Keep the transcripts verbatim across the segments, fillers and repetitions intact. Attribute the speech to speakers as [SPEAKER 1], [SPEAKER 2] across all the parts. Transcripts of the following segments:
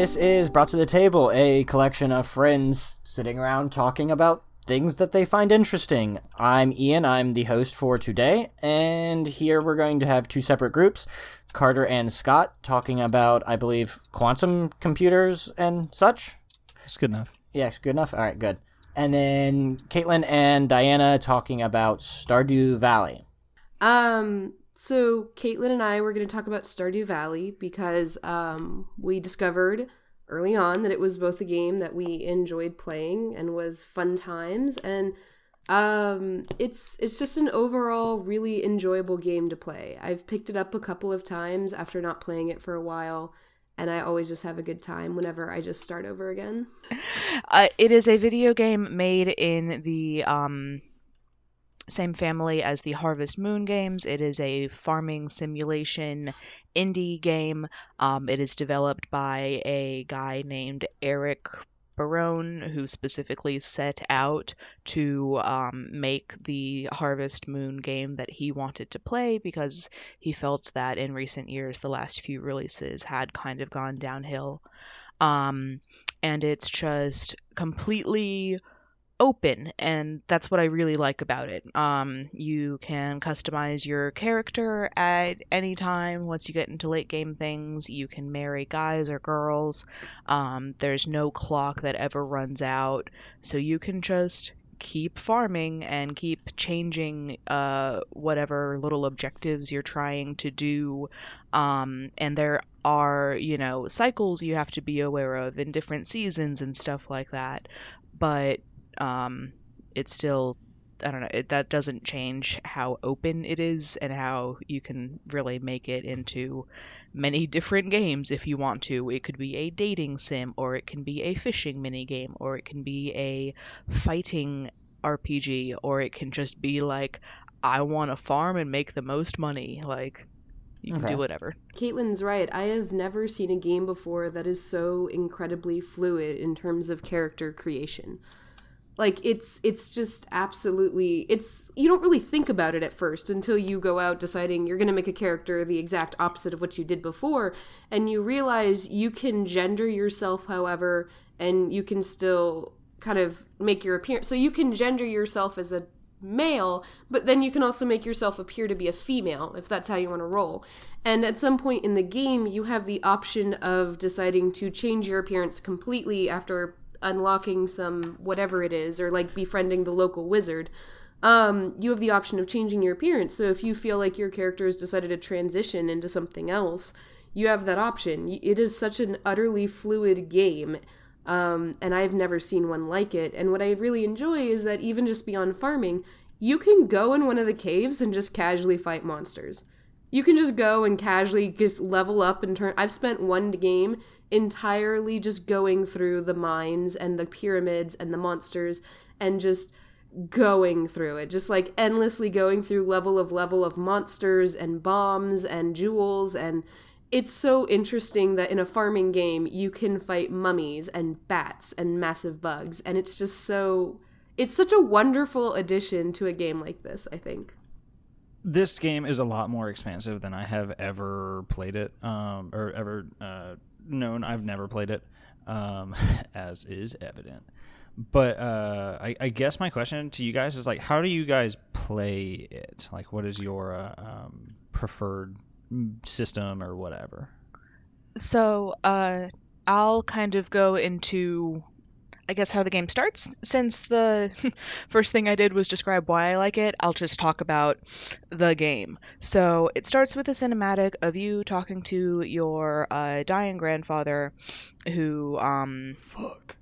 [SPEAKER 1] This is Brought to the Table, a collection of friends sitting around talking about things that they find interesting. I'm Ian, I'm the host for today, and here we're going to have two separate groups, Carter and Scott, talking about, I believe, quantum computers and such.
[SPEAKER 2] It's good enough.
[SPEAKER 1] Yes, good enough? All right, good. And then Caitlin and Diana talking about Stardew Valley.
[SPEAKER 3] Um... So Caitlin and I were going to talk about Stardew Valley because um, we discovered early on that it was both a game that we enjoyed playing and was fun times, and um, it's it's just an overall really enjoyable game to play. I've picked it up a couple of times after not playing it for a while, and I always just have a good time whenever I just start over again.
[SPEAKER 4] Uh, it is a video game made in the um. same family as the Harvest Moon games. It is a farming simulation indie game. Um, it is developed by a guy named Eric Barone, who specifically set out to um, make the Harvest Moon game that he wanted to play because he felt that in recent years the last few releases had kind of gone downhill. Um, and it's just completely open, and that's what I really like about it. Um, you can customize your character at any time. Once you get into late game things, you can marry guys or girls. Um, there's no clock that ever runs out, so you can just keep farming and keep changing uh, whatever little objectives you're trying to do. Um, and there are, you know, cycles you have to be aware of in different seasons and stuff like that. But um it's still, I don't know, it, that doesn't change how open it is and how you can really make it into many different games if you want to. It could be a dating sim, or it can be a fishing mini game, or it can be a fighting R P G, or it can just be like, I want to farm and make the most money. Like, you can
[SPEAKER 1] Okay.
[SPEAKER 4] do whatever.
[SPEAKER 3] Caitlin's right. I have never seen a game before that is so incredibly fluid in terms of character creation. Like, it's it's just absolutely, it's, you don't really think about it at first until you go out deciding you're going to make a character the exact opposite of what you did before, and you realize you can gender yourself, however, and you can still kind of make your appearance. So you can gender yourself as a male, but then you can also make yourself appear to be a female, if that's how you want to roll. And at some point in the game, you have the option of deciding to change your appearance completely after unlocking some whatever it is, or like befriending the local wizard. Um, you have the option of changing your appearance. So if you feel like your character has decided to transition into something else, you have that option. It is such an utterly fluid game. Um, and I've never seen one like it. And what I really enjoy is that even just beyond farming, you can go in one of the caves and just casually fight monsters. You can just go and casually just level up and turn. I've spent one game entirely just going through the mines and the pyramids and the monsters and just going through it. Just like endlessly going through level of level of monsters and bombs and jewels. And it's so interesting that in a farming game, you can fight mummies and bats and massive bugs. And it's just so, it's such a wonderful addition to a game like this, I think.
[SPEAKER 2] This game is a lot more expansive than I have ever played it, um, or ever uh, known. I've never played it, um, as is evident. But uh, I, I guess my question to you guys is, like, how do you guys play it? Like, what is your uh, um, preferred system or whatever?
[SPEAKER 4] So, uh, I'll kind of go into, I guess, how the game starts. Since the first thing I did was describe why I like it, I'll just talk about the game. So it starts with a cinematic of you talking to your uh, dying grandfather, who um
[SPEAKER 2] Fuck.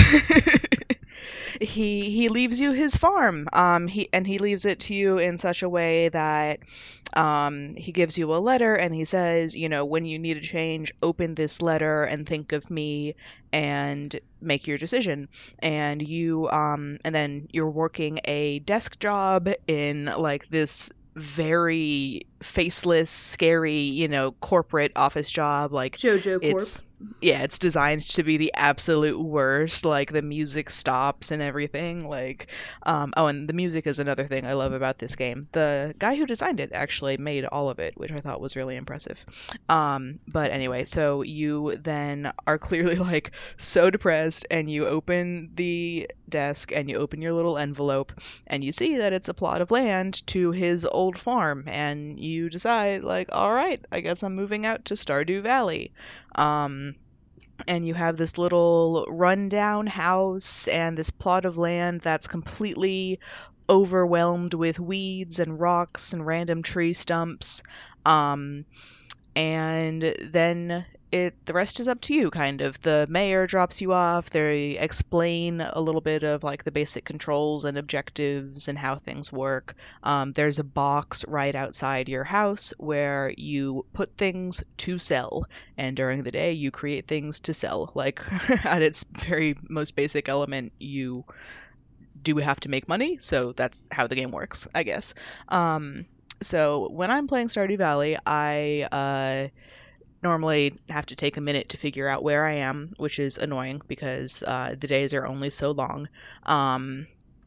[SPEAKER 4] he he leaves you his farm. Um he and he leaves it to you in such a way that um he gives you a letter, and he says, you know, when you need a change, open this letter and think of me and make your decision. And you um and then you're working a desk job in like this very faceless, scary, you know, corporate office job. Like,
[SPEAKER 3] JoJo Corp.
[SPEAKER 4] it's yeah, it's designed to be the absolute worst. Like the music stops and everything. Like, um, oh, and the music is another thing I love about this game. The guy who designed it actually made all of it, which I thought was really impressive. Um, but anyway, so you then are clearly like so depressed, and you open the desk and you open your little envelope, and you see that it's a plot of land to his old farm, and you decide like, all right, I guess I'm moving out to Stardew Valley. Um, and you have this little rundown house and this plot of land that's completely overwhelmed with weeds and rocks and random tree stumps. Um, and then it the rest is up to you, kind of. The mayor drops you off. They explain a little bit of like the basic controls and objectives and how things work. Um, there's a box right outside your house where you put things to sell, and during the day you create things to sell. Like at its very most basic element, you do have to make money, so that's how the game works, I guess. Um, so when I'm playing Stardew Valley, I uh, normally have to take a minute to figure out where I am, which is annoying because uh, the days are only so long. Um,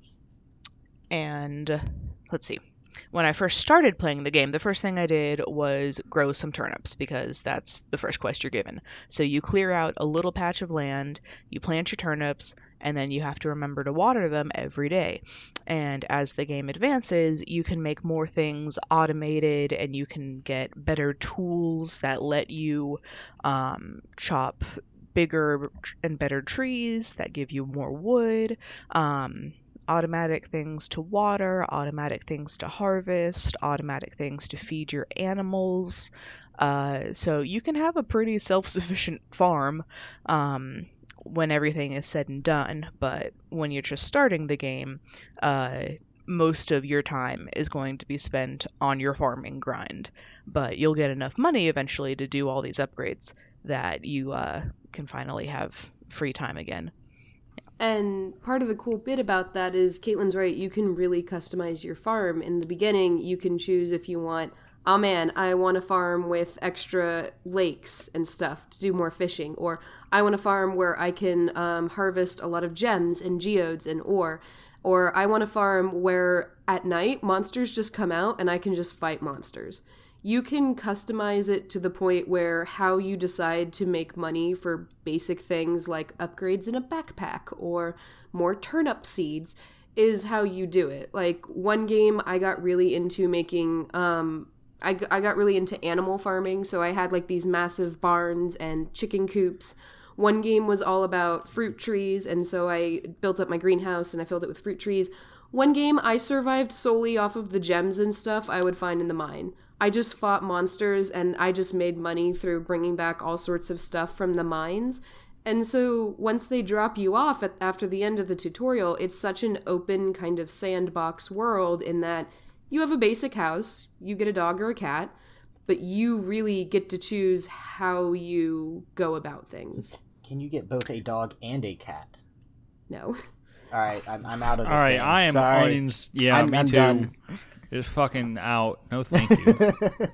[SPEAKER 4] and let's see. When I first started playing the game, the first thing I did was grow some turnips because that's the first quest you're given. So you clear out a little patch of land, you plant your turnips, and then you have to remember to water them every day. And as the game advances, you can make more things automated, and you can get better tools that let you um, chop bigger and better trees that give you more wood. Um, automatic things to water, automatic things to harvest, automatic things to feed your animals. Uh, so you can have a pretty self-sufficient farm um, when everything is said and done, but when you're just starting the game, uh, most of your time is going to be spent on your farming grind. But you'll get enough money eventually to do all these upgrades that you uh, can finally have free time again.
[SPEAKER 3] And part of the cool bit about that is, Caitlin's right, you can really customize your farm. In the beginning, you can choose if you want, oh man, I want a farm with extra lakes and stuff to do more fishing. Or I want a farm where I can um, harvest a lot of gems and geodes and ore. Or I want a farm where at night monsters just come out and I can just fight monsters. You can customize it to the point where how you decide to make money for basic things like upgrades in a backpack or more turnip seeds is how you do it. Like one game I got really into making, um, I, I got really into animal farming. So I had like these massive barns and chicken coops. One game was all about fruit trees. And so I built up my greenhouse and I filled it with fruit trees. One game I survived solely off of the gems and stuff I would find in the mine. I just fought monsters and I just made money through bringing back all sorts of stuff from the mines. And so once they drop you off at, after the end of the tutorial, it's such an open kind of sandbox world in that you have a basic house, you get a dog or a cat, but you really get to choose how you go about things.
[SPEAKER 1] Can you get both a dog and a cat?
[SPEAKER 3] No.
[SPEAKER 1] All right, I'm, I'm out of this
[SPEAKER 2] All right,
[SPEAKER 1] game.
[SPEAKER 2] I am
[SPEAKER 1] Sorry.
[SPEAKER 2] uns- Yeah,
[SPEAKER 1] I'm,
[SPEAKER 2] me
[SPEAKER 1] I'm
[SPEAKER 2] too.
[SPEAKER 1] done.
[SPEAKER 2] It's fucking out. No, thank you.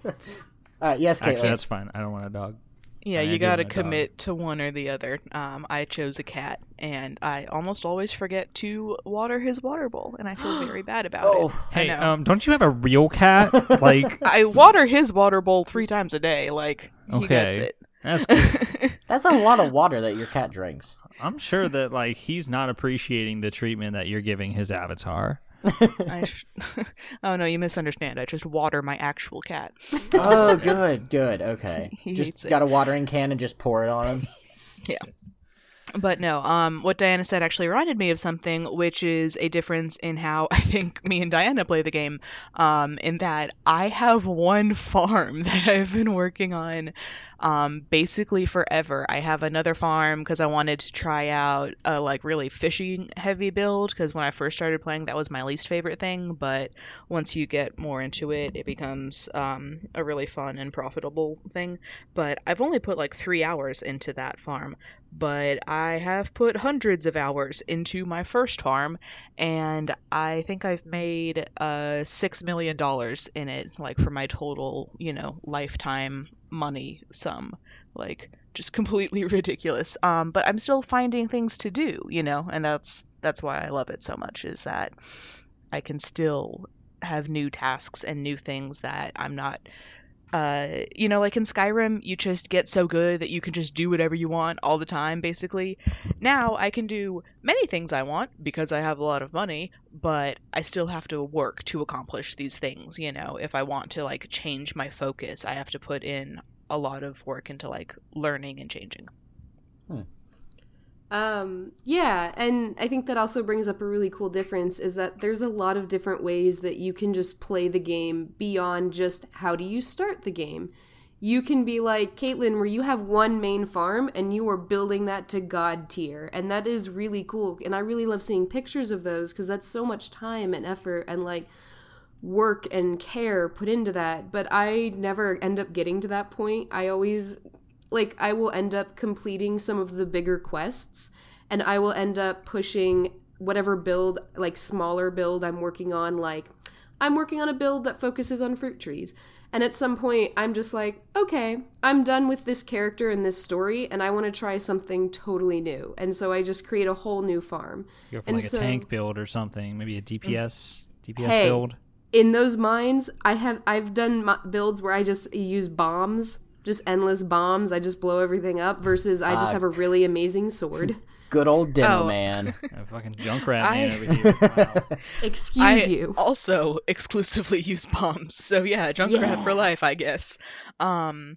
[SPEAKER 1] uh, yes, Caitlin.
[SPEAKER 2] Actually, that's fine. I don't want a dog.
[SPEAKER 4] Yeah,
[SPEAKER 2] I
[SPEAKER 4] you
[SPEAKER 2] do
[SPEAKER 4] gotta
[SPEAKER 2] want a dog.
[SPEAKER 4] commit to one or the other. Um, I chose a cat, and I almost always forget to water his water bowl, and I feel very bad about
[SPEAKER 1] Oh.
[SPEAKER 4] it.
[SPEAKER 2] Hey,
[SPEAKER 4] I know.
[SPEAKER 2] um, don't you have a real cat? Like,
[SPEAKER 4] I water his water bowl three times a day. Like, he gets
[SPEAKER 2] Okay.
[SPEAKER 4] it.
[SPEAKER 2] that's cool.
[SPEAKER 1] That's a lot of water that your cat drinks.
[SPEAKER 2] I'm sure that like he's not appreciating the treatment that you're giving his avatar.
[SPEAKER 4] I sh- oh no, you misunderstand. I just water my actual cat.
[SPEAKER 1] Oh, good, good, okay.
[SPEAKER 4] He
[SPEAKER 1] Just
[SPEAKER 4] hates it.
[SPEAKER 1] got a watering can and just pour it on him.
[SPEAKER 4] But no, um, what Diana said actually reminded me of something, which is a difference in how I think me and Diana play the game. Um, in that I have one farm that I've been working on, um, basically forever. I have another farm because I wanted to try out a like really fishing heavy build, because when I first started playing, that was my least favorite thing. But once you get more into it, it becomes um, a really fun and profitable thing. But I've only put like three hours into that farm. But I have put hundreds of hours into my first farm, and I think I've made uh six million dollars in it, like for my total, you know, lifetime money sum, like just completely ridiculous. Um, but I'm still finding things to do, you know, and that's that's why I love it so much, is that I can still have new tasks and new things that I'm not, uh, you know, like in Skyrim, you just get so good that you can just do whatever you want all the time, basically. Now I can do many things I want because I have a lot of money, but I still have to work to accomplish these things, you know. If I want to, like, change my focus, I have to put in a lot of work into, like, learning and changing.
[SPEAKER 1] Hmm.
[SPEAKER 3] Um, yeah, and I think that also brings up a really cool difference, is that there's a lot of different ways that you can just play the game beyond just how do you start the game. You can be like Caitlin, where you have one main farm and you are building that to God tier, and that is really cool. And I really love seeing pictures of those, because that's so much time and effort and like work and care put into that. But I never end up getting to that point. I always... like, I will end up completing some of the bigger quests, and I will end up pushing whatever build, like, smaller build I'm working on. Like, I'm working on a build that focuses on fruit trees. And at some point, I'm just like, okay, I'm done with this character and this story, and I want to try something totally new. And so I just create a whole new farm.
[SPEAKER 2] Go for
[SPEAKER 3] and
[SPEAKER 2] like
[SPEAKER 3] so,
[SPEAKER 2] a tank build or something, maybe a D P S, D P S
[SPEAKER 3] hey,
[SPEAKER 2] build.
[SPEAKER 3] In those mines, I have, I've done mo- builds where I just use bombs. Just endless bombs. I just blow everything up, versus I just
[SPEAKER 1] Uh,
[SPEAKER 3] have a really amazing sword.
[SPEAKER 1] Good old demo
[SPEAKER 4] Oh.
[SPEAKER 1] man.
[SPEAKER 2] A fucking Junkrat
[SPEAKER 4] I-
[SPEAKER 2] man over here. Wow.
[SPEAKER 3] Excuse
[SPEAKER 4] I
[SPEAKER 3] you.
[SPEAKER 4] also exclusively use bombs, so yeah, Junkrat
[SPEAKER 3] Yeah.
[SPEAKER 4] for life, I guess. Um,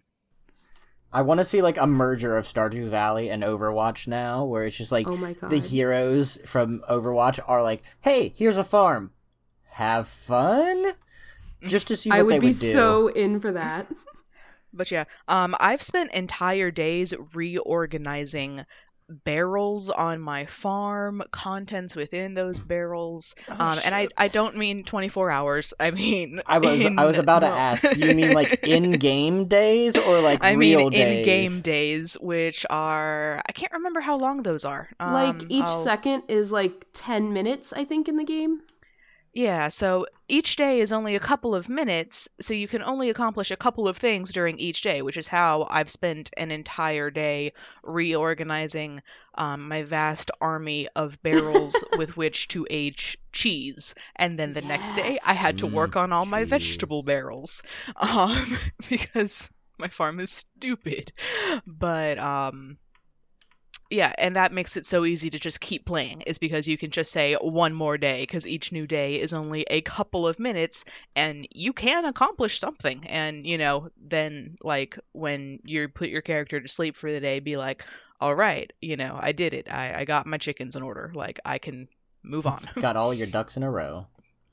[SPEAKER 1] I want to see like a merger of Stardew Valley and Overwatch now, where it's just like
[SPEAKER 3] Oh my god.
[SPEAKER 1] the heroes from Overwatch are like, "Hey, here's a farm. Have fun." Just to see what
[SPEAKER 3] I would
[SPEAKER 1] they
[SPEAKER 3] be
[SPEAKER 1] would do.
[SPEAKER 3] so in for that.
[SPEAKER 4] But yeah, um, I've spent entire days reorganizing barrels on my farm, contents within those barrels, um, and I I don't mean twenty-four hours. I mean
[SPEAKER 1] I was
[SPEAKER 4] in-
[SPEAKER 1] I was about to
[SPEAKER 4] no.
[SPEAKER 1] ask. Do you mean like in-game days or like
[SPEAKER 4] I
[SPEAKER 1] real
[SPEAKER 4] mean
[SPEAKER 1] days?
[SPEAKER 4] in-game days, which are I can't remember how long those are. Um,
[SPEAKER 3] Like, each
[SPEAKER 4] I'll-
[SPEAKER 3] second is like ten minutes, I think, in the game.
[SPEAKER 4] Yeah, so each day is only a couple of minutes, so you can only accomplish a couple of things during each day, which is how I've spent an entire day reorganizing um, my vast army of barrels with which to age cheese. And then the next day, I had to
[SPEAKER 1] Yes.
[SPEAKER 4] work on all my
[SPEAKER 1] cheese.
[SPEAKER 4] vegetable barrels, um, because my farm is stupid. But, um... yeah, and that makes it so easy to just keep playing, is because you can just say one more day, because each new day is only a couple of minutes, and you can accomplish something. And, you know, then, like, when you put your character to sleep for the day, be like, all right, you know, I did it. I, I got my chickens in order. Like, I can move on.
[SPEAKER 1] Got all your ducks in a row.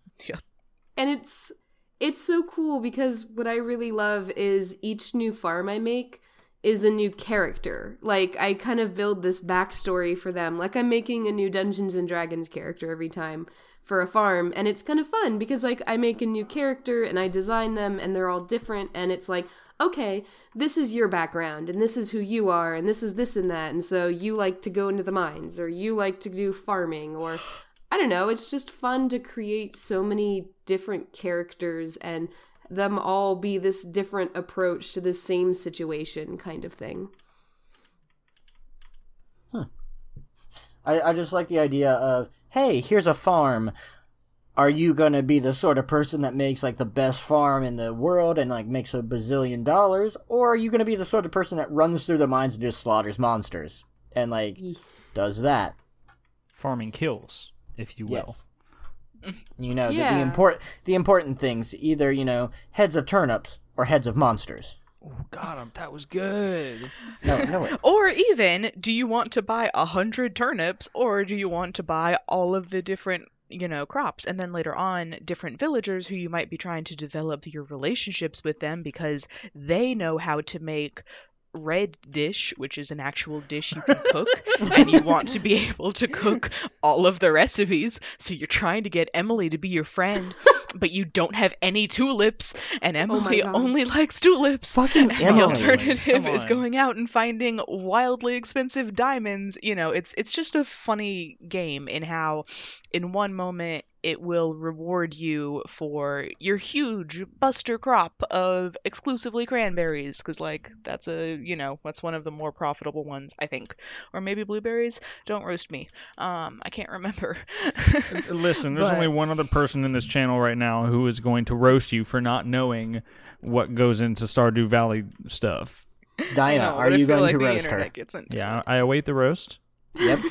[SPEAKER 3] And it's it's so cool, because what I really love is each new farm I make is a new character. Like, I kind of build this backstory for them. Like, I'm making a new Dungeons and Dragons character every time for a farm, and it's kind of fun because, like, I make a new character and I design them and they're all different, and it's like, okay, this is your background and this is who you are and this is this and that, and so you like to go into the mines, or you like to do farming, or I don't know. It's just fun to create so many different characters and them all be this different approach to the same situation, kind of thing.
[SPEAKER 1] I, I just like the idea of, hey, here's a farm. Are you gonna be the sort of person that makes like the best farm in the world and like makes a bazillion dollars, or are you gonna be the sort of person that runs through the mines and just slaughters monsters and like does that?
[SPEAKER 2] Farming kills, if you will.
[SPEAKER 1] Yes. You know, the, the
[SPEAKER 3] Yeah.
[SPEAKER 1] important the important things, either, you know, heads of turnips or heads of monsters.
[SPEAKER 2] Oh, God, that was good.
[SPEAKER 1] No, no, wait.
[SPEAKER 4] Or even, do you want to buy a hundred turnips, or do you want to buy all of the different, you know, crops? And then later on, different villagers who you might be trying to develop your relationships with them because they know how to make red dish, which is an actual dish you can cook, and you want to be able to cook all of the recipes, so you're trying to get Emily to be your friend, but you don't have any tulips, and Emily
[SPEAKER 3] God.
[SPEAKER 4] only likes tulips.
[SPEAKER 1] Fucking
[SPEAKER 4] And
[SPEAKER 1] Emily.
[SPEAKER 4] the alternative
[SPEAKER 2] Come
[SPEAKER 4] is
[SPEAKER 2] on.
[SPEAKER 4] going out and finding wildly expensive diamonds. You know, it's it's just a funny game in how in one moment it will reward you for your huge buster crop of exclusively cranberries, because like that's a you know that's one of the more profitable ones, I think, or maybe blueberries. Don't roast me. Um, I can't remember.
[SPEAKER 2] Listen, there's
[SPEAKER 4] But-
[SPEAKER 2] only one other person in this channel right now who is going to roast you for not knowing what goes into Stardew Valley stuff.
[SPEAKER 1] Diana,
[SPEAKER 4] I know,
[SPEAKER 1] are
[SPEAKER 4] but I
[SPEAKER 1] you
[SPEAKER 4] feel
[SPEAKER 1] going
[SPEAKER 4] like
[SPEAKER 1] to
[SPEAKER 4] the
[SPEAKER 1] roast
[SPEAKER 4] internet
[SPEAKER 1] her?
[SPEAKER 4] gets into
[SPEAKER 2] Yeah,
[SPEAKER 4] it.
[SPEAKER 2] I await the roast.
[SPEAKER 1] Yep.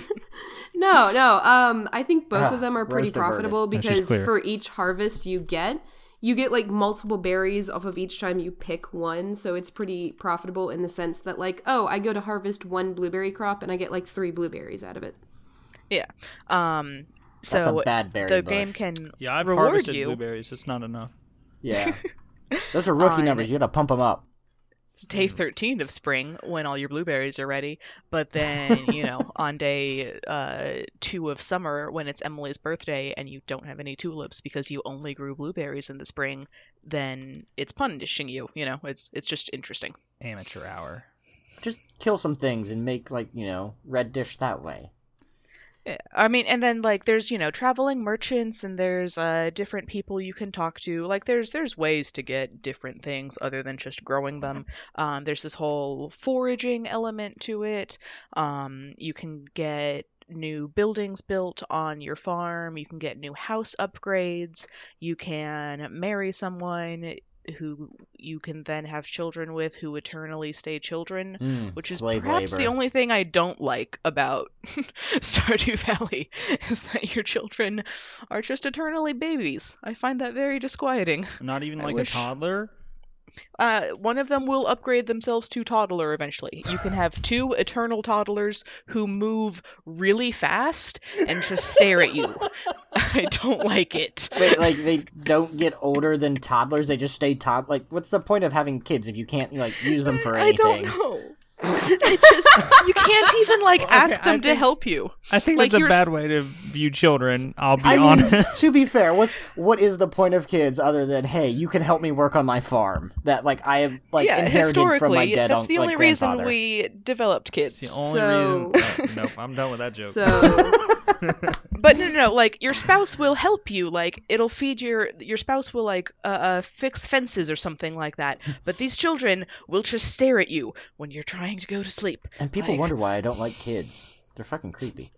[SPEAKER 3] No, no. Um, I think both
[SPEAKER 1] Ah,
[SPEAKER 3] of them are pretty
[SPEAKER 1] roast averted.
[SPEAKER 3] profitable
[SPEAKER 2] No, she's
[SPEAKER 3] because
[SPEAKER 2] clear.
[SPEAKER 3] for each harvest you get, you get like multiple berries off of each time you pick one. So it's pretty profitable in the sense that like, oh, I go to harvest one blueberry crop and I get like three blueberries out of it.
[SPEAKER 4] Yeah. Um.
[SPEAKER 1] That's
[SPEAKER 4] So
[SPEAKER 1] a bad berry
[SPEAKER 4] the
[SPEAKER 1] bush.
[SPEAKER 4] game can
[SPEAKER 2] Yeah, I've
[SPEAKER 4] reward
[SPEAKER 2] harvested
[SPEAKER 4] you.
[SPEAKER 2] blueberries. It's not enough.
[SPEAKER 1] Yeah. Those are rookie
[SPEAKER 4] On-
[SPEAKER 1] numbers. You gotta pump them up.
[SPEAKER 4] day thirteen of spring when all your blueberries are ready, but then you know on day uh, two of summer when it's Emily's birthday and you don't have any tulips because you only grew blueberries in the spring, then it's punishing you. You know, it's it's just interesting.
[SPEAKER 2] Amateur hour.
[SPEAKER 1] Just kill some things and make, like, you know, red dish that way.
[SPEAKER 4] Yeah. I mean, and then like there's you know traveling merchants and there's uh different people you can talk to. Like there's there's ways to get different things other than just growing them. Um, there's this whole foraging element to it. Um, you can get new buildings built on your farm. You can get new house upgrades. You can marry someone who you can then have children with who eternally stay children,
[SPEAKER 1] Mm,
[SPEAKER 4] which is
[SPEAKER 1] slave
[SPEAKER 4] perhaps
[SPEAKER 1] labor.
[SPEAKER 4] the only thing I don't like about Stardew Valley is that your children are just eternally babies. I find that very disquieting.
[SPEAKER 2] Not even
[SPEAKER 4] I
[SPEAKER 2] like
[SPEAKER 4] wish-
[SPEAKER 2] a toddler.
[SPEAKER 4] Uh, one of them will upgrade themselves to toddler eventually. You can have two eternal toddlers who move really fast and just stare at you. I don't like it.
[SPEAKER 1] Wait, like, they don't get older than toddlers? They just stay tod- Like, what's the point of having kids if you can't, like, use them for
[SPEAKER 4] I
[SPEAKER 1] anything?
[SPEAKER 4] don't know. It just you can't even like
[SPEAKER 2] Okay,
[SPEAKER 4] ask
[SPEAKER 2] I
[SPEAKER 4] them to
[SPEAKER 2] think-
[SPEAKER 4] help you.
[SPEAKER 2] I think
[SPEAKER 4] Like,
[SPEAKER 2] that's a
[SPEAKER 4] you're-
[SPEAKER 2] bad way to view children. I'll be
[SPEAKER 1] I mean,
[SPEAKER 2] honest.
[SPEAKER 1] to be fair, what's what is the point of kids other than, hey, you can help me work on my farm that, like, I have, like,
[SPEAKER 4] yeah,
[SPEAKER 1] inherited
[SPEAKER 4] historically,
[SPEAKER 1] from my dead
[SPEAKER 4] that's
[SPEAKER 1] un-
[SPEAKER 4] the
[SPEAKER 1] like,
[SPEAKER 4] only reason
[SPEAKER 1] grandfather.
[SPEAKER 4] we developed kids.
[SPEAKER 2] It's the only
[SPEAKER 3] So-
[SPEAKER 2] reason. No, nope, I'm done with that joke.
[SPEAKER 3] So
[SPEAKER 4] But no, no, no, like your spouse will help you. Like it'll feed your your spouse will like uh, uh fix fences or something like that. But these children will just stare at you when you're trying to go to sleep.
[SPEAKER 1] And people
[SPEAKER 4] Like-
[SPEAKER 1] wonder why I don't like kids. They're fucking creepy.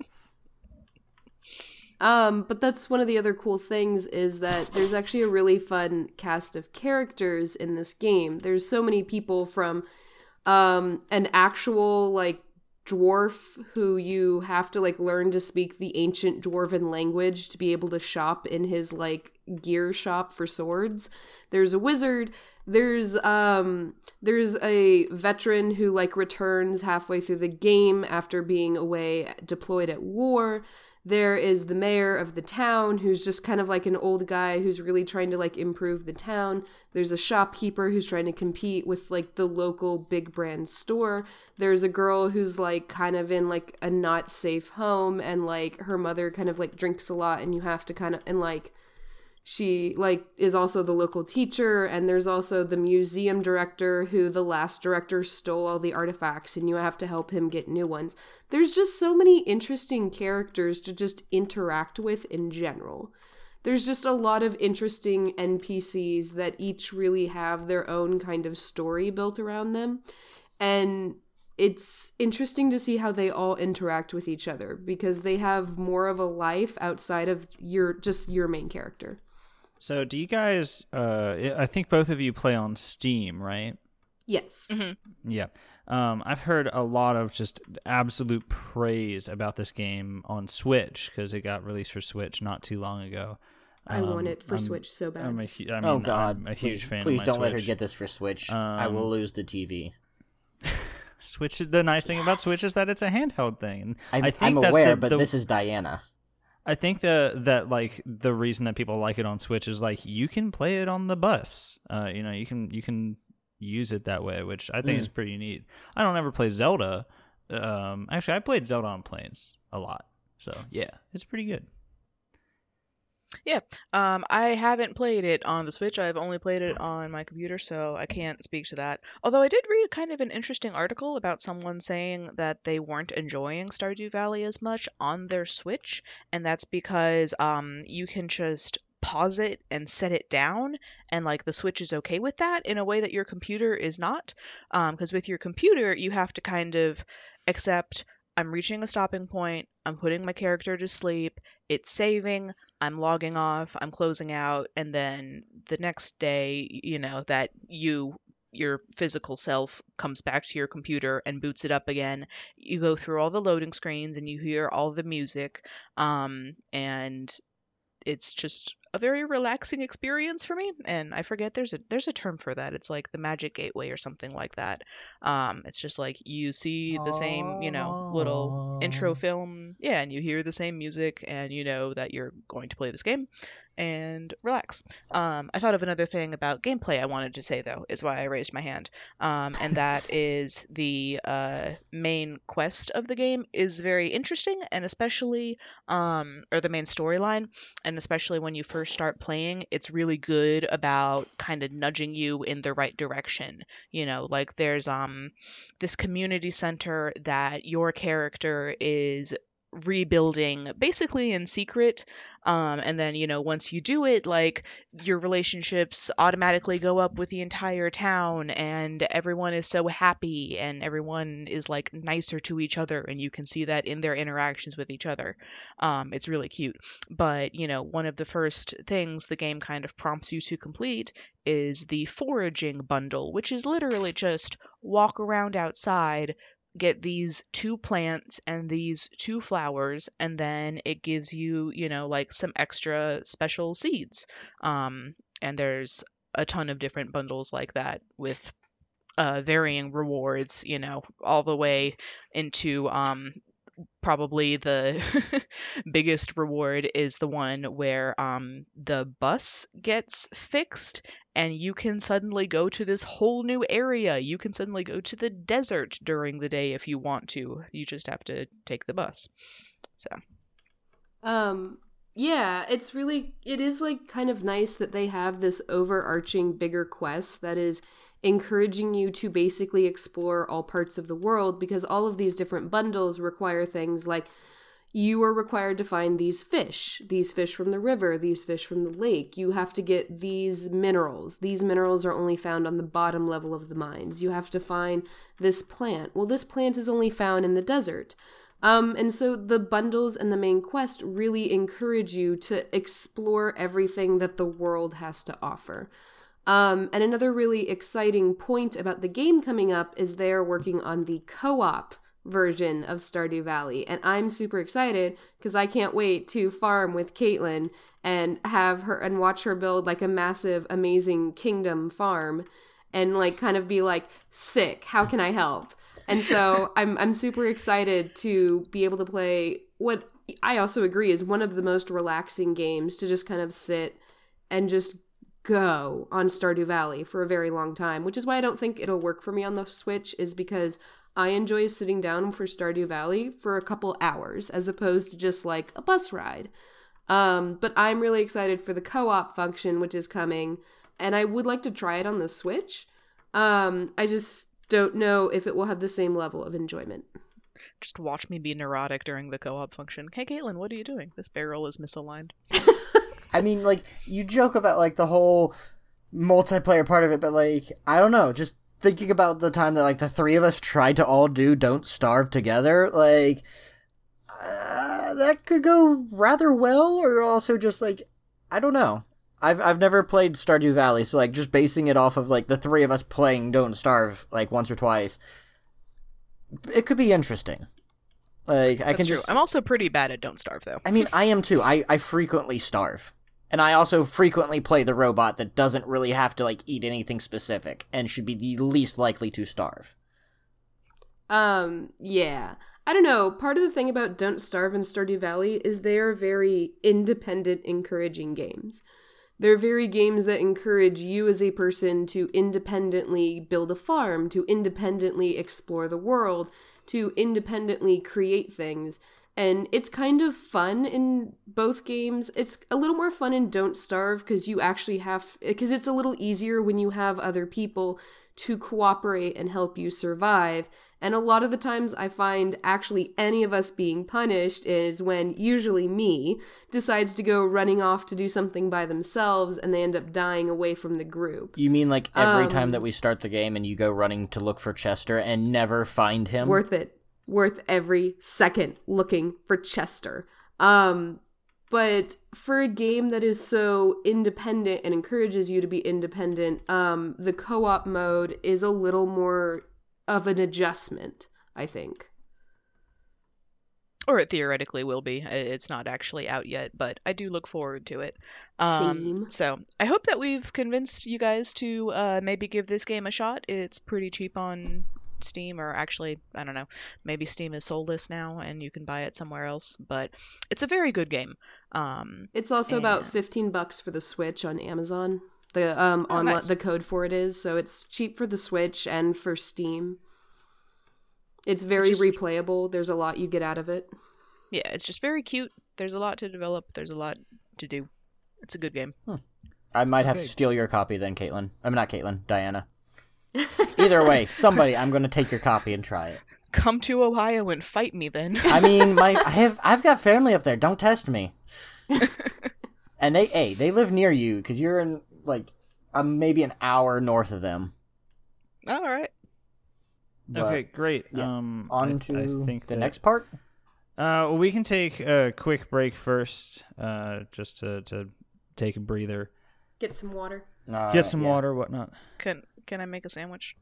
[SPEAKER 3] Um, but that's one of the other cool things is that there's actually a really fun cast of characters in this game. There's so many people from um, an actual like dwarf who you have to like learn to speak the ancient dwarven language to be able to shop in his like gear shop for swords. There's a wizard. There's um there's a veteran who like returns halfway through the game after being away deployed at war. There is the mayor of the town who's just kind of like an old guy who's really trying to like improve the town. There's a shopkeeper who's trying to compete with like the local big brand store. There's a girl who's like kind of in like a not safe home and like her mother kind of like drinks a lot and you have to kind of and like she like is also the local teacher, and there's also the museum director who the last director stole all the artifacts and you have to help him get new ones. There's just so many interesting characters to just interact with in general. There's just a lot of interesting N P Cs that each really have their own kind of story built around them. And it's interesting to see how they all interact with each other because they have more of a life outside of your just your main character.
[SPEAKER 2] So, do you guys? Uh, I think both of you play on Steam, right?
[SPEAKER 3] Yes.
[SPEAKER 2] Yeah. Um, I've heard a lot of just absolute praise about this game on Switch because it got released for Switch not too long ago.
[SPEAKER 3] I want
[SPEAKER 2] Um,
[SPEAKER 3] it for
[SPEAKER 2] I'm-
[SPEAKER 3] Switch so bad.
[SPEAKER 2] I'm a, hu- I mean,
[SPEAKER 1] Oh God!
[SPEAKER 2] I'm a huge
[SPEAKER 1] please,
[SPEAKER 2] fan.
[SPEAKER 1] Please
[SPEAKER 2] of my
[SPEAKER 1] don't let her
[SPEAKER 2] Switch.
[SPEAKER 1] get this for Switch. I will
[SPEAKER 2] Um,
[SPEAKER 1] lose the T V.
[SPEAKER 2] Switch. The nice thing about Switch is that it's a handheld thing. And
[SPEAKER 1] I'm,
[SPEAKER 2] I think
[SPEAKER 1] I'm
[SPEAKER 2] that's
[SPEAKER 1] aware,
[SPEAKER 2] the,
[SPEAKER 1] but
[SPEAKER 2] the,
[SPEAKER 1] this is Diana.
[SPEAKER 2] I think the that like the reason that people like it on Switch is like you can play it on the bus. Uh, you know, you can you can use it that way, which I think
[SPEAKER 1] Mm.
[SPEAKER 2] is pretty neat. I don't ever play Zelda. Um, actually, I played Zelda on planes a lot, so yeah, it's pretty good.
[SPEAKER 4] Yeah, um, I haven't played it on the Switch. I've only played it on my computer, so I can't speak to that. Although I did read kind of an interesting article about someone saying that they weren't enjoying Stardew Valley as much on their Switch, and that's because um, you can just pause it and set it down, and like the Switch is okay with that in a way that your computer is not. Um, because with your computer, you have to kind of accept I'm reaching a stopping point, I'm putting my character to sleep, it's saving, I'm logging off, I'm closing out, and then the next day, you know, that you your physical self comes back to your computer and boots it up again. You go through all the loading screens and you hear all the music, um, and it's just a very relaxing experience for me. And I forget there's a there's a term for that. It's like the Magic Gateway or something like that. Um, it's just like you see the same, you know, little intro film, yeah, and you hear the same music, and you know that you're going to play this game and relax. Um, I thought of another thing about gameplay I wanted to say, though, is why I raised my hand. Um, and that is the uh, main quest of the game is very interesting, and especially, um, or the main storyline, and especially when you first start playing, it's really good about kind of nudging you in the right direction. You know, like there's um this community center that your character is rebuilding basically in secret, um and then, you know, once you do it, like your relationships automatically go up with the entire town, and everyone is so happy, and everyone is like nicer to each other, and you can see that in their interactions with each other. Um it's really cute. But, you know, one of the first things the game kind of prompts you to complete is the foraging bundle, which is literally just walk around outside, get these two plants and these two flowers, and then it gives you, you know, like some extra special seeds. Um, and there's a ton of different bundles like that with uh, varying rewards, you know, all the way into um, probably the biggest reward is the one where um, the bus gets fixed and you can suddenly go to this whole new area. You can suddenly go to the desert during the day if you want to. You just have to take the bus. So,
[SPEAKER 3] Um, yeah, it's really, it is like kind of nice that they have this overarching bigger quest that is encouraging you to basically explore all parts of the world, because all of these different bundles require things like you are required to find these fish, these fish from the river, these fish from the lake. You have to get these minerals. These minerals are only found on the bottom level of the mines. You have to find this plant. Well, this plant is only found in the desert. Um, and so the bundles and the main quest really encourage you to explore everything that the world has to offer. Um, and another really exciting point about the game coming up is they're working on the co-op version of Stardew Valley. And I'm super excited because I can't wait to farm with Caitlin and have her and watch her build like a massive, amazing kingdom farm and like kind of be like, sick, how can I help? And so I'm I'm super excited to be able to play what I also agree is one of the most relaxing games to just kind of sit and just go on Stardew Valley for a very long time, which is why I don't think it'll work for me on the Switch, is because I enjoy sitting down for Stardew Valley for a couple hours as opposed to just like a bus ride. Um, but I'm really excited for the co-op function, which is coming, and I would like to try it on the Switch. Um, I just don't know if it will have the same level of enjoyment.
[SPEAKER 4] just watch me be neurotic during the co-op function. Hey, Caitlin, what are you doing? This barrel is misaligned.
[SPEAKER 1] I mean, like, you joke about, like, the whole multiplayer part of it, but, like, I don't know, just thinking about the time that, like, the three of us tried to all do Don't Starve together, like, uh, that could go rather well, or also just, like, I don't know. I've I've never played Stardew Valley, so, like, just basing it off of, like, the three of us playing Don't Starve, like, once or twice, it could be interesting. Like, I
[SPEAKER 4] That's
[SPEAKER 1] can
[SPEAKER 4] true.
[SPEAKER 1] just...
[SPEAKER 4] I'm also pretty bad at Don't Starve, though.
[SPEAKER 1] I mean, I am too. I, I frequently starve. And I also frequently play the robot that doesn't really have to, like, eat anything specific, and should be the least likely to starve.
[SPEAKER 3] Um, yeah. I don't know. Part of the thing about Don't Starve and Stardew Valley is they are very independent, encouraging games. They're very games that encourage you as a person to independently build a farm, to independently explore the world, to independently create things. And it's kind of fun in both games. It's a little more fun in Don't Starve because you actually have, because it's a little easier when you have other people to cooperate and help you survive. And a lot of the times I find actually any of us being punished is when usually me decides to go running off to do something by themselves and they end up dying away from the group.
[SPEAKER 1] You mean like every
[SPEAKER 3] Um,
[SPEAKER 1] time that we start the game and you go running to look for Chester and never find him?
[SPEAKER 3] Worth it. Worth every second looking for Chester. Um, but for a game that is so independent and encourages you to be independent, um, the co-op mode is a little more of an adjustment, I think.
[SPEAKER 4] Or it theoretically will be. It's not actually out yet, but I do look forward to it. Um,
[SPEAKER 3] Same.
[SPEAKER 4] So I hope that we've convinced you guys to uh, maybe give this game a shot. It's pretty cheap on Steam, or actually, I don't know, maybe Steam is soulless now and you can buy it somewhere else, but it's a very good game. Um,
[SPEAKER 3] It's also about
[SPEAKER 4] and-
[SPEAKER 3] fifteen bucks for the Switch on Amazon. The um
[SPEAKER 4] Oh,
[SPEAKER 3] on
[SPEAKER 4] nice.
[SPEAKER 3] the code for it is, so it's cheap for the Switch and for Steam. It's very
[SPEAKER 4] just-
[SPEAKER 3] replayable. There's a lot you get out of it.
[SPEAKER 4] yeah, it's just very cute. There's a lot to develop. There's a lot to do. It's a good game.
[SPEAKER 1] I might have
[SPEAKER 2] Okay.
[SPEAKER 1] to steal your copy then, Caitlin. I'm not Caitlin, Diana. Either way, somebody, I'm going to take your copy and try it.
[SPEAKER 4] Come to Ohio and fight me then.
[SPEAKER 1] I mean, my I have I've got family up there. Don't test me. And they, hey, they live near you because you're in like um, maybe an hour north of them.
[SPEAKER 4] All right.
[SPEAKER 1] But
[SPEAKER 2] Okay, great.
[SPEAKER 1] yeah,
[SPEAKER 2] Um,
[SPEAKER 1] on
[SPEAKER 2] I-
[SPEAKER 1] to
[SPEAKER 2] I think
[SPEAKER 1] the
[SPEAKER 2] that-
[SPEAKER 1] next part.
[SPEAKER 2] Uh, well, we can take a quick break first, uh, just to, to take a breather,
[SPEAKER 3] Get some water.
[SPEAKER 1] Uh,
[SPEAKER 2] get some
[SPEAKER 1] yeah.
[SPEAKER 2] water, whatnot.
[SPEAKER 4] Can can I make a sandwich?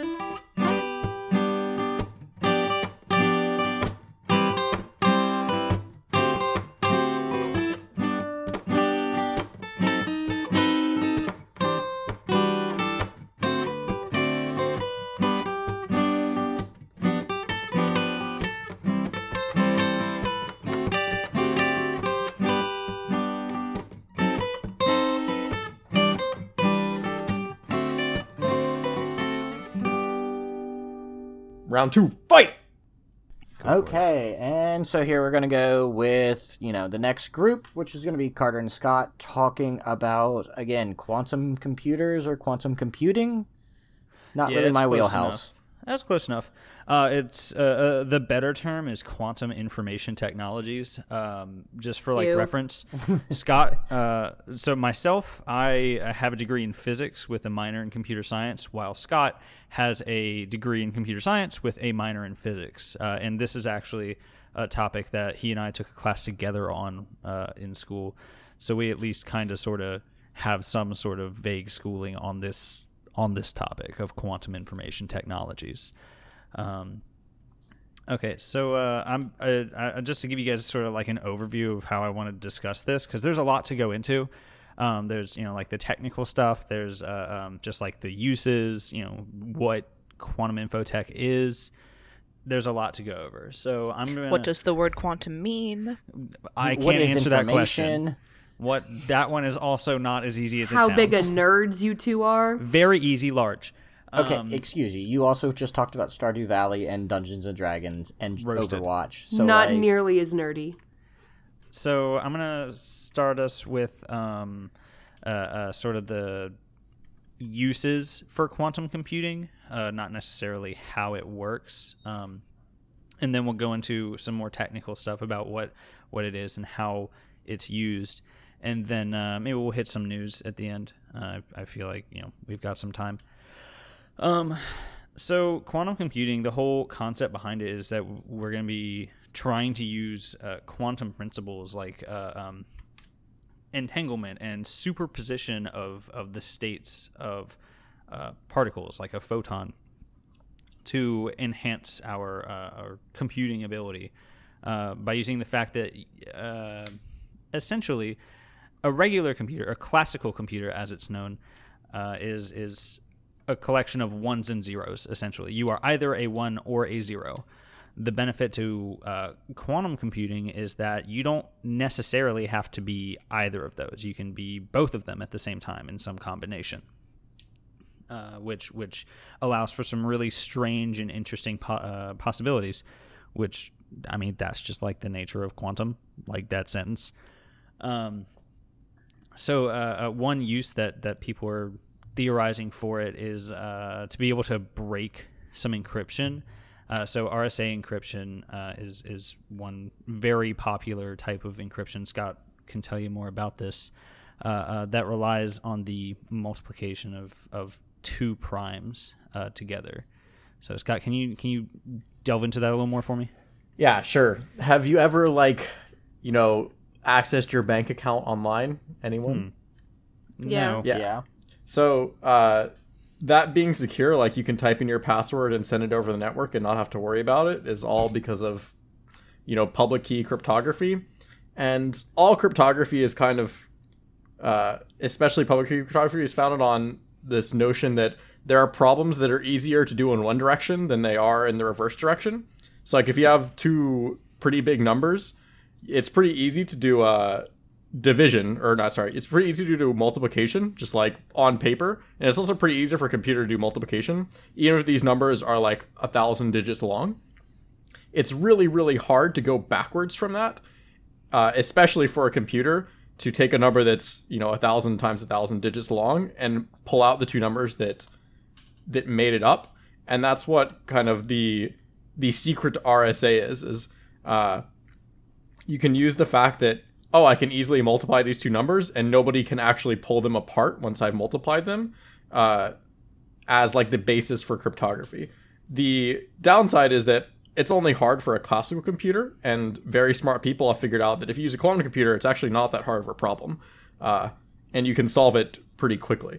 [SPEAKER 5] Round two, fight!
[SPEAKER 1] Okay, and so here we're going to go with, you know, the next group, which is going to be Carter and Scott talking about, again, quantum computers or quantum computing. Not
[SPEAKER 2] Yeah,
[SPEAKER 1] really
[SPEAKER 2] it's
[SPEAKER 1] my
[SPEAKER 2] close
[SPEAKER 1] wheelhouse.
[SPEAKER 2] enough. That's close enough. Uh, it's uh, uh, the better term is quantum information technologies. Um, just for like
[SPEAKER 3] Ew.
[SPEAKER 2] reference, Scott. Uh, so myself, I have a degree in physics with a minor in computer science, while Scott has a degree in computer science with a minor in physics. Uh, and this is actually a topic that he and I took a class together on uh, in school. So we at least kind of sort of have some sort of vague schooling on this on this topic of quantum information technologies. Um, okay, so uh, I'm uh, I, just to give you guys sort of like an overview of how I want to discuss this, because there's a lot to go into. Um, there's, you know, like the technical stuff. There's uh, um, just like the uses, you know, what quantum infotech is. There's a lot to go over. So I'm gonna.
[SPEAKER 4] What does the word quantum mean?
[SPEAKER 2] I can't
[SPEAKER 1] What is
[SPEAKER 2] answer that
[SPEAKER 1] information?
[SPEAKER 2] question. What that one is also not as easy as it
[SPEAKER 3] How
[SPEAKER 2] sounds.
[SPEAKER 3] big a nerds you two are.
[SPEAKER 2] Very easy, large.
[SPEAKER 1] Okay,
[SPEAKER 2] Um,
[SPEAKER 1] excuse you. You also just talked about Stardew Valley and Dungeons and Dragons and
[SPEAKER 2] Roasted.
[SPEAKER 1] Overwatch. So
[SPEAKER 3] Not
[SPEAKER 1] like,
[SPEAKER 3] nearly as nerdy.
[SPEAKER 2] So I'm gonna start us with um, uh, uh, sort of the uses for quantum computing, uh, not necessarily how it works, um, and then we'll go into some more technical stuff about what what it is and how it's used, and then uh, maybe we'll hit some news at the end. Uh, I, I feel like you know we've got some time. Um, so quantum computing, the whole concept behind it is that we're going to be trying to use uh, quantum principles like uh, um, entanglement and superposition of, of the states of uh, particles, like a photon, to enhance our, uh, our computing ability uh, by using the fact that uh, essentially a regular computer, a classical computer as it's known, uh, is is a collection of ones and zeros, essentially. You are either a one or a zero. The benefit to uh, quantum computing is that you don't necessarily have to be either of those. You can be both of them at the same time in some combination, uh, which which allows for some really strange and interesting po- uh, possibilities. which, I mean, that's just like the nature of quantum, like that sentence. Um, so uh, uh, one use that, that people are theorizing for it is uh, to be able to break some encryption. Uh, so R S A encryption uh, is is one very popular type of encryption. Scott can tell you more about this. Uh, uh, that relies on the multiplication of, of two primes uh, together. So Scott, can you can you delve into that a little more for me?
[SPEAKER 5] Yeah, sure. Have you ever like, you know, accessed your bank account online? Anyone?
[SPEAKER 2] Hmm.
[SPEAKER 3] Yeah.
[SPEAKER 2] No.
[SPEAKER 5] Yeah.
[SPEAKER 1] Yeah.
[SPEAKER 5] So uh, that being secure, like you can type in your password and send it over the network and not have to worry about it, is all because of, you know, public key cryptography. And all cryptography is kind of, uh, especially public key cryptography, is founded on this notion that there are problems that are easier to do in one direction than they are in the reverse direction. So like if you have two pretty big numbers, it's pretty easy to do uh, division, or not, sorry, it's pretty easy to do multiplication, just like on paper. And it's also pretty easy for a computer to do multiplication, even if these numbers are like a thousand digits long. It's really, really hard to go backwards from that, uh, especially for a computer to take a number that's, you know, a thousand times a thousand digits long and pull out the two numbers that that made it up. And that's what kind of the the secret to R S A is, is uh, you can use the fact that, oh, I can easily multiply these two numbers and nobody can actually pull them apart once I've multiplied them, uh, as like the basis for cryptography. The downside is that it's only hard for a classical computer, and very smart people have figured out that if you use a quantum computer, it's actually not that hard of a problem, uh, and you can solve it pretty quickly.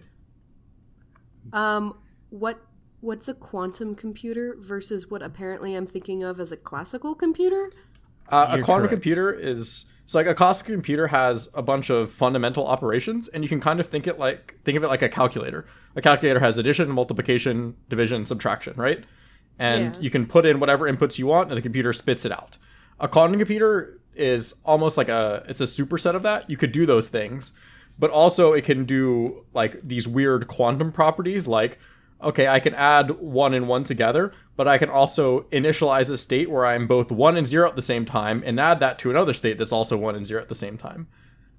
[SPEAKER 3] Um, what what's a quantum computer versus what apparently I'm thinking of as a classical computer?
[SPEAKER 5] Uh, a
[SPEAKER 2] You're
[SPEAKER 5] quantum
[SPEAKER 2] correct.
[SPEAKER 5] computer is so like a classical computer has a bunch of fundamental operations, and you can kind of think it like think of it like a calculator. A calculator has addition, multiplication, division, subtraction, right? And
[SPEAKER 3] Yeah.
[SPEAKER 5] you can put in whatever inputs you want, and the computer spits it out. A quantum computer is almost like a it's a superset of that. You could do those things, but also it can do like these weird quantum properties, like, okay, I can add one and one together, but I can also initialize a state where I'm both one and zero at the same time and add that to another state that's also one and zero at the same time.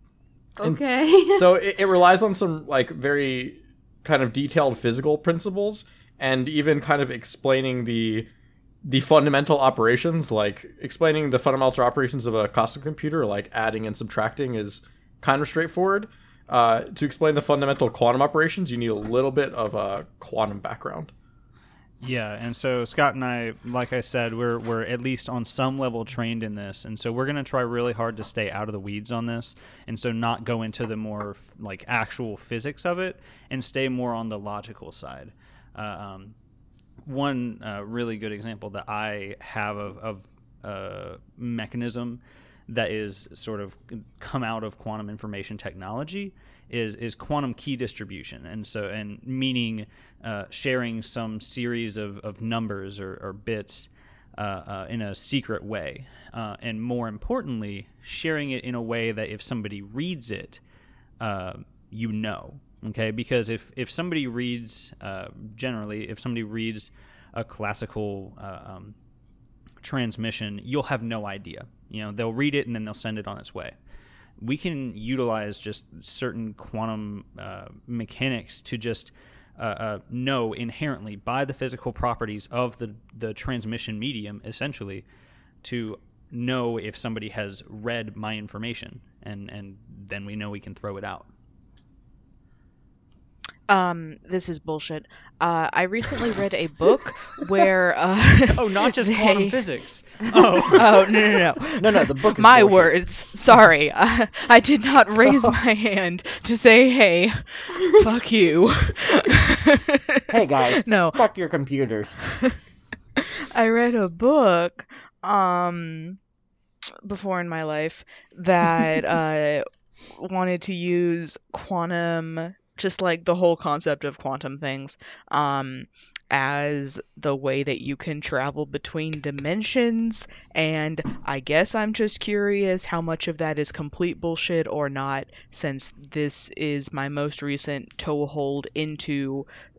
[SPEAKER 3] Okay.
[SPEAKER 5] So it, it relies on some like very kind of detailed physical principles, and even kind of explaining the the fundamental operations, like explaining the fundamental operations of a classical computer, like adding and subtracting, is kind of straightforward. Uh, to explain the fundamental quantum operations, you need a little bit of a quantum background.
[SPEAKER 2] Yeah, and so Scott and I, like I said, we're we're at least on some level trained in this, and so we're going to try really hard to stay out of the weeds on this, and so not go into the more like actual physics of it, and stay more on the logical side. Uh, um, one uh, really good example that I have of, of a mechanism that is sort of come out of quantum information technology is is quantum key distribution, and so and meaning uh, sharing some series of, of numbers or, or bits uh, uh, in a secret way, uh, and more importantly, sharing it in a way that if somebody reads it, uh, you know. Okay, because if, if somebody reads, uh, generally, if somebody reads a classical uh, um, transmission, you'll have no idea. You know, they'll read it and then they'll send it on its way. We can utilize just certain quantum uh, mechanics to just uh, uh, know inherently by the physical properties of the, the transmission medium, essentially, to know if somebody has read my information, and, and then we know we can throw it out.
[SPEAKER 4] Um, this is bullshit. Uh, I recently read a book where uh,
[SPEAKER 2] Oh, not just
[SPEAKER 4] they-
[SPEAKER 2] quantum physics. Oh,
[SPEAKER 4] Oh no no no
[SPEAKER 1] No, no, the book is
[SPEAKER 4] my
[SPEAKER 1] bullshit.
[SPEAKER 4] words. Sorry, I, I did not raise my hand to say, "Hey, fuck you."
[SPEAKER 1] Hey guys,
[SPEAKER 4] No,
[SPEAKER 1] fuck your computers.
[SPEAKER 4] I read a book um before in my life that uh wanted to use quantum, just like the whole concept of quantum things, um as the way that you can travel between dimensions. And I guess I'm just curious how much of that is complete bullshit or not, since this is my most recent toehold into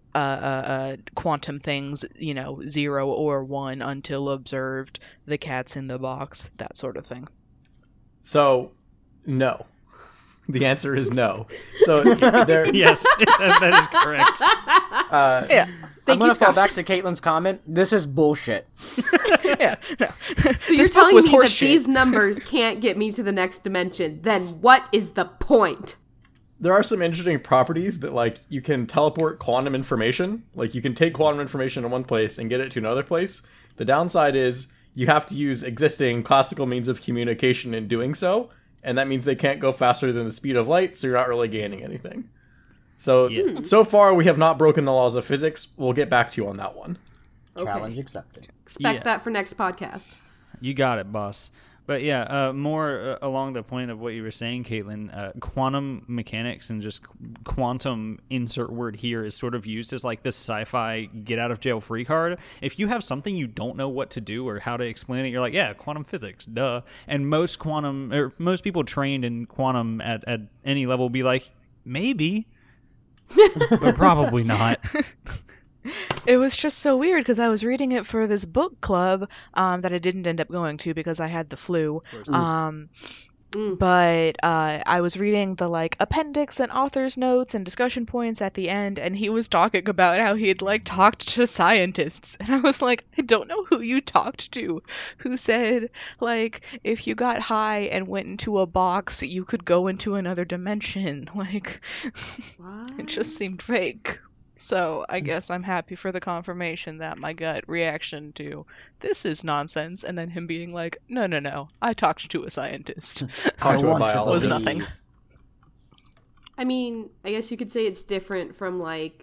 [SPEAKER 4] uh, uh, uh, quantum things, you know, zero or one until observed, the cat's in the box, that sort of thing.
[SPEAKER 5] So, no. The answer is no. So there,
[SPEAKER 2] Yes, that, that is correct.
[SPEAKER 5] uh,
[SPEAKER 4] Yeah.
[SPEAKER 3] Thank
[SPEAKER 1] I'm gonna
[SPEAKER 3] you, Scott.
[SPEAKER 1] fall back to Caitlin's comment. This is bullshit.
[SPEAKER 4] Yeah. No.
[SPEAKER 3] So you're
[SPEAKER 4] This book
[SPEAKER 3] telling
[SPEAKER 4] was
[SPEAKER 3] me that
[SPEAKER 4] horseshit.
[SPEAKER 3] these numbers can't get me to the next dimension? Then what is the point?
[SPEAKER 5] there are some interesting properties that, like, you can teleport quantum information. Like, you can take quantum information in one place and get it to another place. The downside is you have to use existing classical means of communication in doing so, and that means they can't go faster than the speed of light, so you're not really gaining anything. So,
[SPEAKER 2] Yeah.
[SPEAKER 5] so far, we have not broken the laws of physics. We'll get back to you on that one.
[SPEAKER 1] Challenge
[SPEAKER 3] Okay.
[SPEAKER 1] accepted.
[SPEAKER 3] Expect
[SPEAKER 2] Yeah.
[SPEAKER 3] that for next podcast.
[SPEAKER 2] You got it, boss. But yeah, uh, more uh, along the point of what you were saying, Caitlin, uh, quantum mechanics and just qu- quantum insert word here is sort of used as like this sci-fi get out of jail free card. If you have something you don't know what to do or how to explain it, you're like, yeah, quantum physics, duh. And most quantum or most people trained in quantum at, at any level will be like, maybe, but probably not.
[SPEAKER 4] It was just so weird because I was reading it for this book club um, that I didn't end up going to because I had the flu. Um,
[SPEAKER 3] Mm.
[SPEAKER 4] but uh, I was reading the like appendix and author's notes and discussion points at the end, and he was talking about how he'd like talked to scientists, and I was like, I don't know who you talked to, who said like if you got high and went into a box, you could go into another dimension. Like,
[SPEAKER 3] What?
[SPEAKER 4] it just seemed fake. So I guess I'm happy for the confirmation that my gut reaction to this is nonsense, and then him being like, no, no, no, I talked to a scientist.
[SPEAKER 5] Talk to a
[SPEAKER 1] want you to
[SPEAKER 5] biologist.
[SPEAKER 4] Was nothing.
[SPEAKER 3] I mean, I guess you could say it's different from like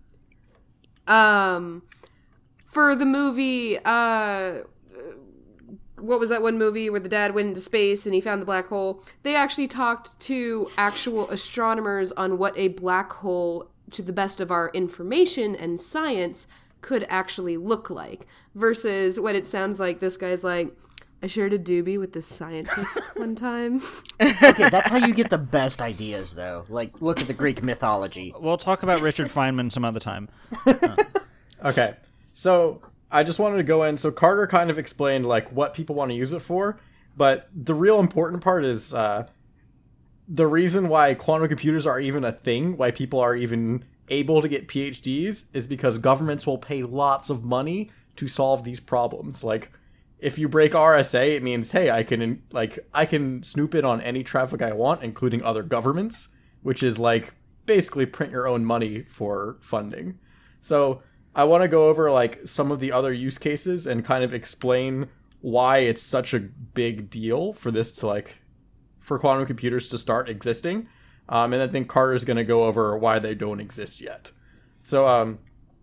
[SPEAKER 3] um for the movie uh what was that one movie where the dad went into space and he found the black hole? They actually talked to actual astronomers on what a black hole, to the best of our information and science, could actually look like, versus what it sounds like this guy's like, I shared a doobie with this scientist one time.
[SPEAKER 1] Okay, that's how you get the best ideas, though. Like, look at the Greek mythology.
[SPEAKER 2] We'll talk about Richard Feynman some other time.
[SPEAKER 5] Okay, so I just wanted to go in. So Carter kind of explained like what people want to use it for, but the real important part is uh, the reason why quantum computers are even a thing, why people are even able to get P H Ds, is because governments will pay lots of money to solve these problems. Like, if you break R S A, it means, hey, I can like I can snoop it on any traffic I want, including other governments, which is like basically print your own money for funding. So I want to go over like some of the other use cases and kind of explain why it's such a big deal for this to like for quantum computers to start existing. Um, and I think Carter's going to go over why they don't exist yet. So um,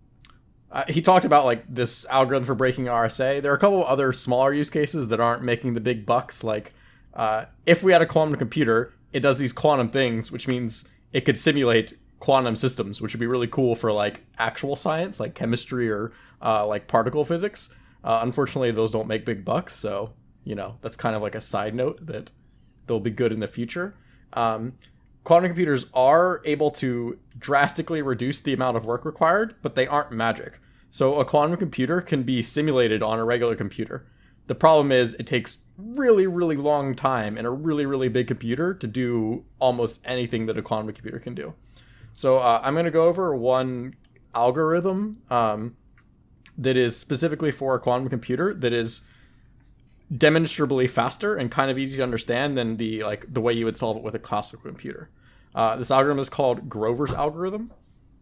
[SPEAKER 5] uh, he talked about like this algorithm for breaking R S A. There are a couple of other smaller use cases that aren't making the big bucks. Like uh, if we had a quantum computer, it does these quantum things, which means it could simulate quantum systems, which would be really cool for like actual science, like chemistry or uh, like particle physics. Uh, unfortunately, those don't make big bucks. So, you know, that's kind of like a side note that they'll be good in the future. Um, quantum computers are able to drastically reduce the amount of work required, but they aren't magic. So a quantum computer can be simulated on a regular computer. The problem is it takes really, really long time in a really, really big computer to do almost anything that a quantum computer can do. So uh, I'm going to go over one algorithm um, that is specifically for a quantum computer that is demonstrably faster and kind of easy to understand than the like the way you would solve it with a classical computer. Uh, this algorithm is called Grover's algorithm,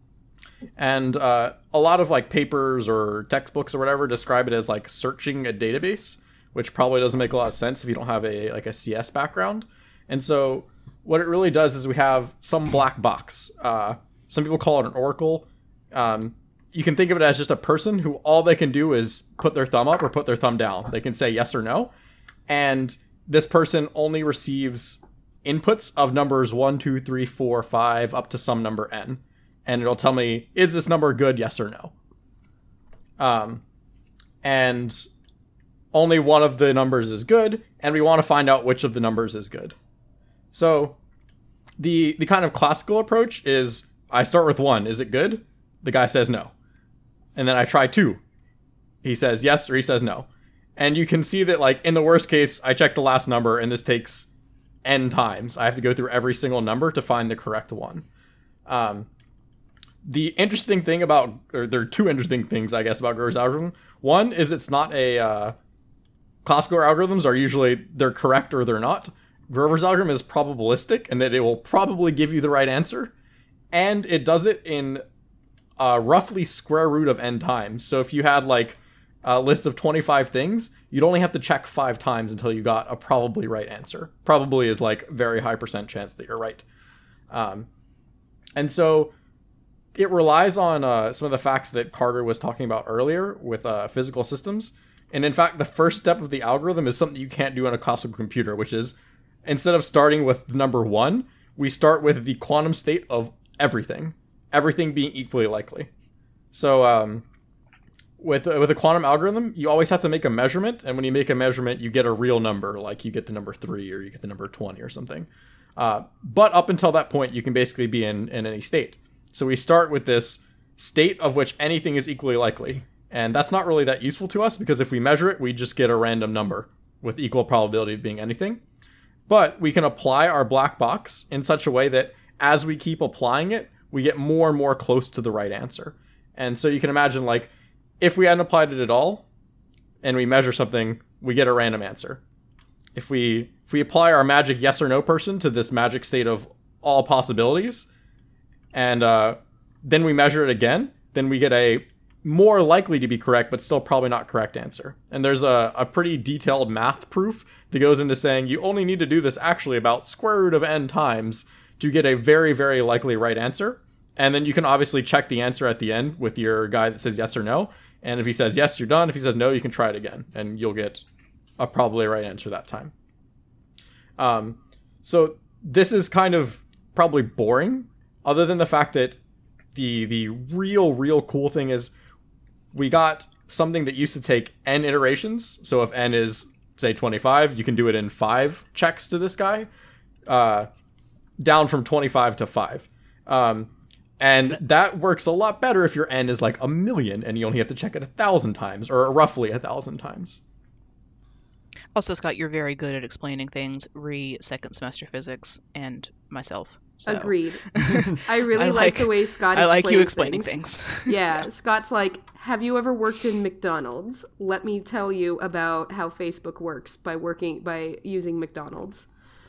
[SPEAKER 5] and uh, a lot of like papers or textbooks or whatever describe it as like searching a database, which probably doesn't make a lot of sense if you don't have a like a C S background. And so what it really does is we have some black box. Uh, some people call it an oracle. Um, you can think of it as just a person who all they can do is put their thumb up or put their thumb down. They can say yes or no. And this person only receives inputs of numbers one, two, three, four, five, up to some number n. And it'll tell me, is this number good, yes or no? Um, and only one of the numbers is good, and we want to find out which of the numbers is good. So the the kind of classical approach is I start with one. Is it good? The guy says no. And then I try two. He says yes or he says no. And you can see that, like, in the worst case, I check the last number and this takes n times. I have to go through every single number to find the correct one. Um, the interesting thing about, or there are two interesting things, I guess, about Grover's algorithm. One is it's not a, uh, classical algorithms are usually, they're correct or they're not. Grover's algorithm is probabilistic and that it will probably give you the right answer. And it does it in uh, roughly square root of n times. So if you had, like, a list of twenty-five things, you'd only have to check five times until you got a probably right answer. Probably is like very high percent chance that you're right. Um, and so it relies on uh, some of the facts that Carter was talking about earlier with uh, physical systems. And in fact, the first step of the algorithm is something you can't do on a classical computer, which is instead of starting with number one, we start with the quantum state of everything, everything being equally likely. So, um, With with a quantum algorithm, you always have to make a measurement, and when you make a measurement, you get a real number, like you get the number three or you get the number twenty or something. Uh, but up until that point, you can basically be in, in any state. So we start with this state of which anything is equally likely, and that's not really that useful to us because if we measure it, we just get a random number with equal probability of being anything. But we can apply our black box in such a way that as we keep applying it, we get more and more close to the right answer. And so you can imagine, like, if we hadn't applied it at all, and we measure something, we get a random answer. If we if we apply our magic yes or no person to this magic state of all possibilities, and uh, then we measure it again, then we get a more likely to be correct, but still probably not correct answer. And there's a, a pretty detailed math proof that goes into saying you only need to do this actually about square root of n times to get a very, very likely right answer. And then you can obviously check the answer at the end with your guy that says yes or no. And if he says yes, you're done. If he says no, you can try it again, and you'll get a probably right answer that time. Um, so this is kind of probably boring, other than the fact that the the real, real cool thing is we got something that used to take n iterations. So if n is, say, twenty-five, you can do it in five checks to this guy, uh, down from twenty-five to five. Um, And that works a lot better if your n is like a million and you only have to check it a thousand times, or roughly a thousand times.
[SPEAKER 4] Also, Scott, you're very good at explaining things, re second semester physics and myself. So.
[SPEAKER 3] Agreed. I really
[SPEAKER 4] I
[SPEAKER 3] like,
[SPEAKER 4] like
[SPEAKER 3] the way Scott
[SPEAKER 4] I
[SPEAKER 3] explains
[SPEAKER 4] like you explaining
[SPEAKER 3] things.
[SPEAKER 4] things.
[SPEAKER 3] Yeah, Scott's like, have you ever worked in McDonald's? Let me tell you about how Facebook works by working by using McDonald's.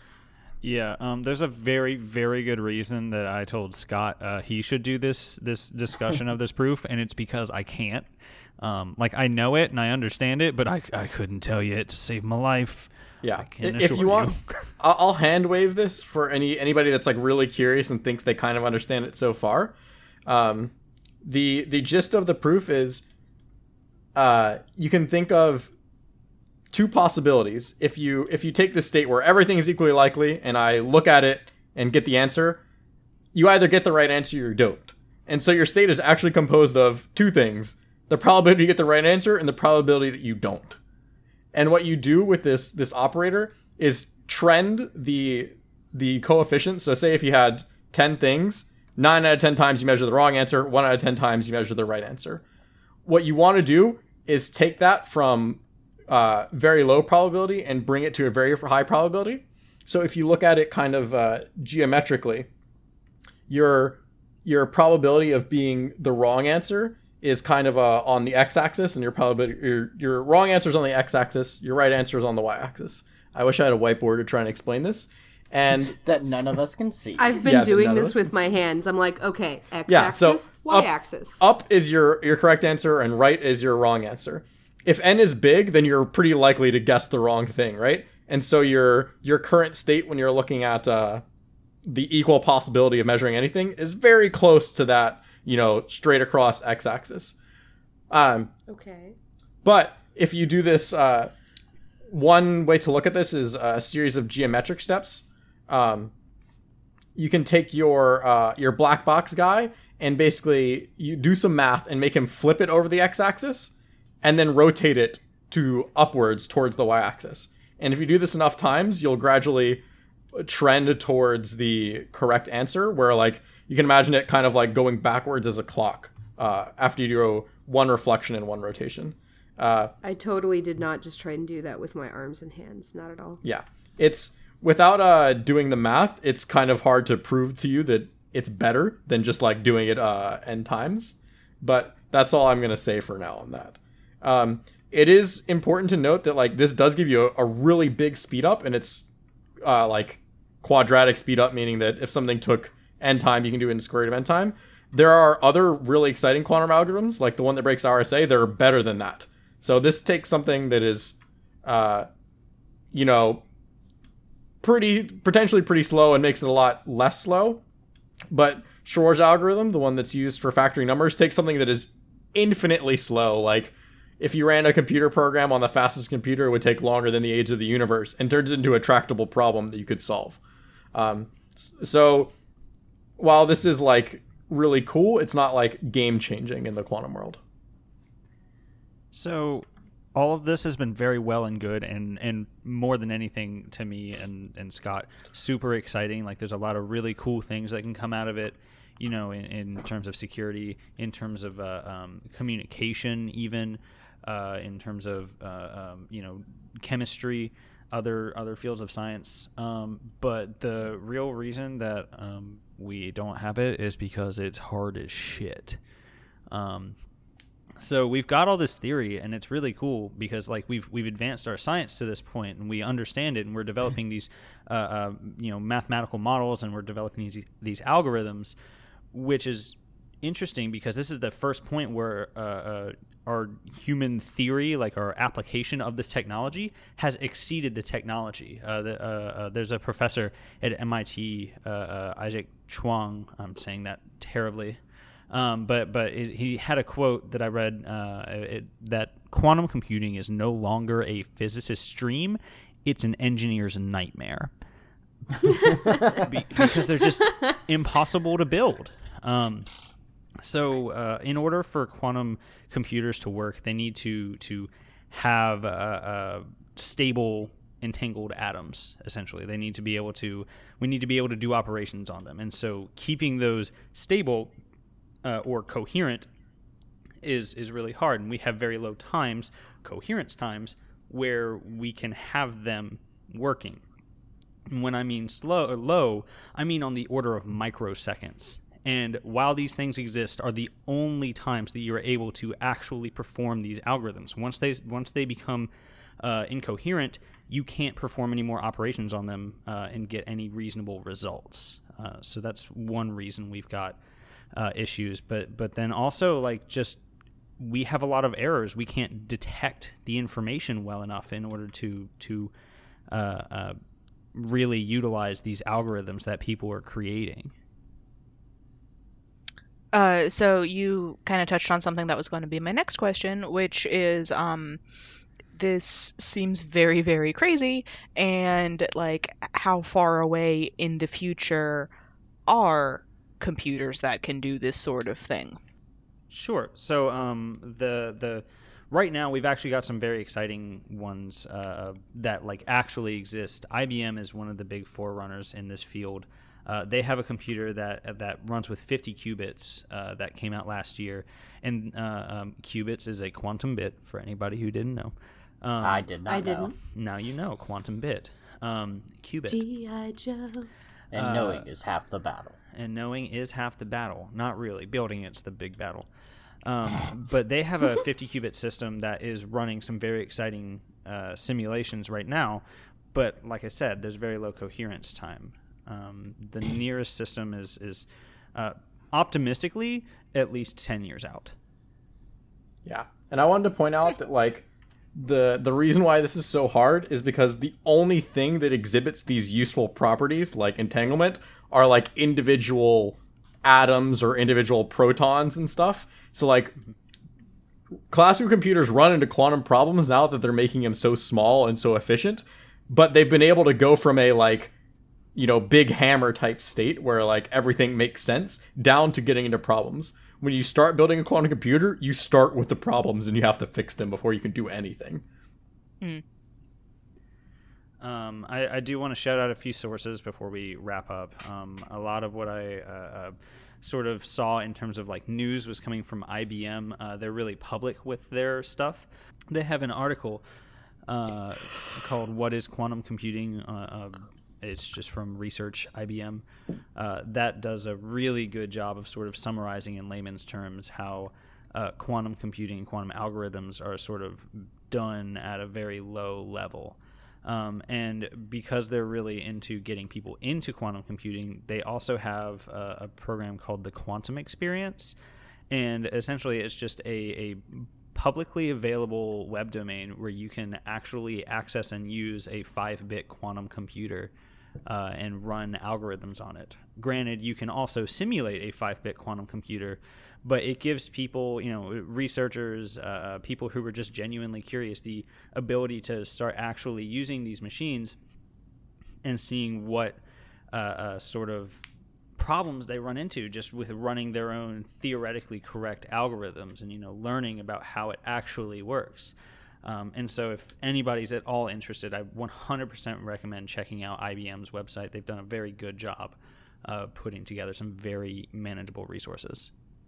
[SPEAKER 2] Yeah, um, there's a very, very good reason that I told Scott uh, he should do this this discussion of this proof, and it's because I can't. Um, like, I know it and I understand it, but I, I couldn't tell you it to save my life.
[SPEAKER 5] Yeah,
[SPEAKER 2] if
[SPEAKER 5] if you want, I'll, I'll hand wave this for any anybody that's like really curious and thinks they kind of understand it so far. Um, the the gist of the proof is, uh, you can think of two possibilities. If you if you take this state where everything is equally likely and I look at it and get the answer, you either get the right answer or you don't. And so your state is actually composed of two things: the probability you get the right answer and the probability that you don't. And what you do with this this operator is trend the the coefficient. So say if you had ten things, nine out of ten times you measure the wrong answer, one out of ten times you measure the right answer. What you want to do is take that from Uh, very low probability and bring it to a very high probability. So if you look at it kind of uh, geometrically, your your probability of being the wrong answer is kind of uh, on the x-axis, and your probability your your wrong answer is on the x-axis, your right answer is on the y-axis. I wish I had a whiteboard to try and explain this, and
[SPEAKER 1] that none of us can see.
[SPEAKER 3] I've been
[SPEAKER 5] Yeah,
[SPEAKER 3] doing
[SPEAKER 5] no,
[SPEAKER 3] this
[SPEAKER 5] that's-
[SPEAKER 3] with my hands. I'm like, okay, x-axis,
[SPEAKER 5] Yeah, so
[SPEAKER 3] y-axis.
[SPEAKER 5] Up, up is your your correct answer, and right is your wrong answer. If n is big, then you're pretty likely to guess the wrong thing, right? And so your your current state when you're looking at uh, the equal possibility of measuring anything is very close to that, you know, straight across x-axis. Um,
[SPEAKER 3] Okay.
[SPEAKER 5] but if you do this, uh, one way to look at this is a series of geometric steps. Um, you can take your uh, your black box guy and basically you do some math and make him flip it over the x-axis, and then rotate it to upwards towards the y-axis. And if you do this enough times, you'll gradually trend towards the correct answer, where like you can imagine it kind of like going backwards as a clock. uh, after you do one reflection and one rotation. Uh,
[SPEAKER 3] I totally did not just try and do that with my arms and hands. Not at all.
[SPEAKER 5] yeah, it's without uh, doing the math, it's kind of hard to prove to you that it's better than just like doing it uh, n times. But that's all I'm going to say for now on that. Um, it is important to note that like this does give you a, a really big speed up, and it's uh, like quadratic speed up, meaning that if something took n time, you can do it in square root of n time. There are other really exciting quantum algorithms, like the one that breaks R S A, that are better than that. So this takes something that is, uh, you know, pretty potentially pretty slow and makes it a lot less slow. But Shor's algorithm, the one that's used for factoring numbers, takes something that is infinitely slow. Like if you ran a computer program on the fastest computer, it would take longer than the age of the universe, and turns it into a tractable problem that you could solve. Um, so while this is like really cool, it's not like game changing in the quantum world.
[SPEAKER 2] So all of this has been very well and good, and, and more than anything to me and, and Scott, super exciting. Like there's a lot of really cool things that can come out of it, you know, in, in terms of security, in terms of uh, um, communication, even uh, in terms of, uh, um, you know, chemistry, other other fields of science. Um, but the real reason that um, we don't have it is because it's hard as shit. Um So we've got all this theory, and it's really cool because like we've we've advanced our science to this point, and we understand it, and we're developing these uh, uh, you know mathematical models, and we're developing these these algorithms, which is interesting because this is the first point where uh, uh, our human theory, like our application of this technology, has exceeded the technology. Uh, the, uh, uh, there's a professor at M I T, uh, uh, Isaac Chuang. I'm saying that terribly. Um, but but he had a quote that I read uh, it, that quantum computing is no longer a physicist's dream, it's an engineer's nightmare. Be, because they're just impossible to build. Um, so uh, in order for quantum computers to work, they need to to have uh, uh, stable entangled atoms. Essentially, they need to be able to. We need to be able to do operations on them, and so keeping those stable Uh, or coherent is is really hard, and we have very low times, coherence times, where we can have them working. And when I mean slow or low, I mean on the order of microseconds. And while these things exist, are the only times that you're able to actually perform these algorithms. Once they once they become uh, incoherent, you can't perform any more operations on them uh, and get any reasonable results. Uh, so that's one reason we've got Uh, issues, but but then also like just we have a lot of errors. We can't detect the information well enough in order to to uh, uh, really utilize these algorithms that people are creating.
[SPEAKER 4] Uh, so you kind of touched on something that was going to be my next question, which is um, this seems very very crazy, and like how far away in the future are computers that can do this sort of thing?
[SPEAKER 2] Sure. So um, the the right now we've actually got some very exciting ones uh, that like actually exist. I B M is one of the big forerunners in this field. Uh, they have a computer that that runs with fifty qubits uh, that came out last year, and uh, um, qubits is a quantum bit for anybody who didn't know. Um,
[SPEAKER 1] I did not
[SPEAKER 3] I
[SPEAKER 1] know.
[SPEAKER 3] didn't.
[SPEAKER 2] Now you know quantum bit, um, qubit.
[SPEAKER 3] G I Joe.
[SPEAKER 1] And
[SPEAKER 2] uh,
[SPEAKER 1] knowing is half the battle.
[SPEAKER 2] And knowing is half the battle. Not really. Building it's the big battle. Um, but they have a fifty qubit system that is running some very exciting uh, simulations right now. But like I said, there's very low coherence time. Um, the nearest system is is uh, optimistically at least ten years out.
[SPEAKER 5] Yeah, and I wanted to point out that like the the reason why this is so hard is because the only thing that exhibits these useful properties like entanglement are like individual atoms or individual protons and stuff. So like classical computers run into quantum problems now that they're making them so small and so efficient, but they've been able to go from a like, you know, big hammer type state where like everything makes sense down to getting into problems. When you start building a quantum computer, you start with the problems and you have to fix them before you can do anything.
[SPEAKER 4] Mm.
[SPEAKER 2] Um, I, I do want to shout out a few sources before we wrap up. Um, a lot of what I uh, uh, sort of saw in terms of like news was coming from I B M. Uh, they're really public with their stuff. They have an article uh, called "What is Quantum Computing?" Uh, uh, it's just from Research I B M. Uh, that does a really good job of sort of summarizing in layman's terms how uh, quantum computing and quantum algorithms are sort of done at a very low level. Um, and because they're really into getting people into quantum computing, they also have a, a program called the Quantum Experience. And essentially it's just a, a publicly available web domain where you can actually access and use a five-bit quantum computer uh, and run algorithms on it. Granted, you can also simulate a five-bit quantum computer, but it gives people, you know, researchers, uh, people who are just genuinely curious, the ability to start actually using these machines and seeing what uh, uh, sort of problems they run into just with running their own theoretically correct algorithms and, you know, learning about how it actually works. Um, and so if anybody's at all interested, I one hundred percent recommend checking out I B M's website. They've done a very good job uh, putting together some very manageable resources.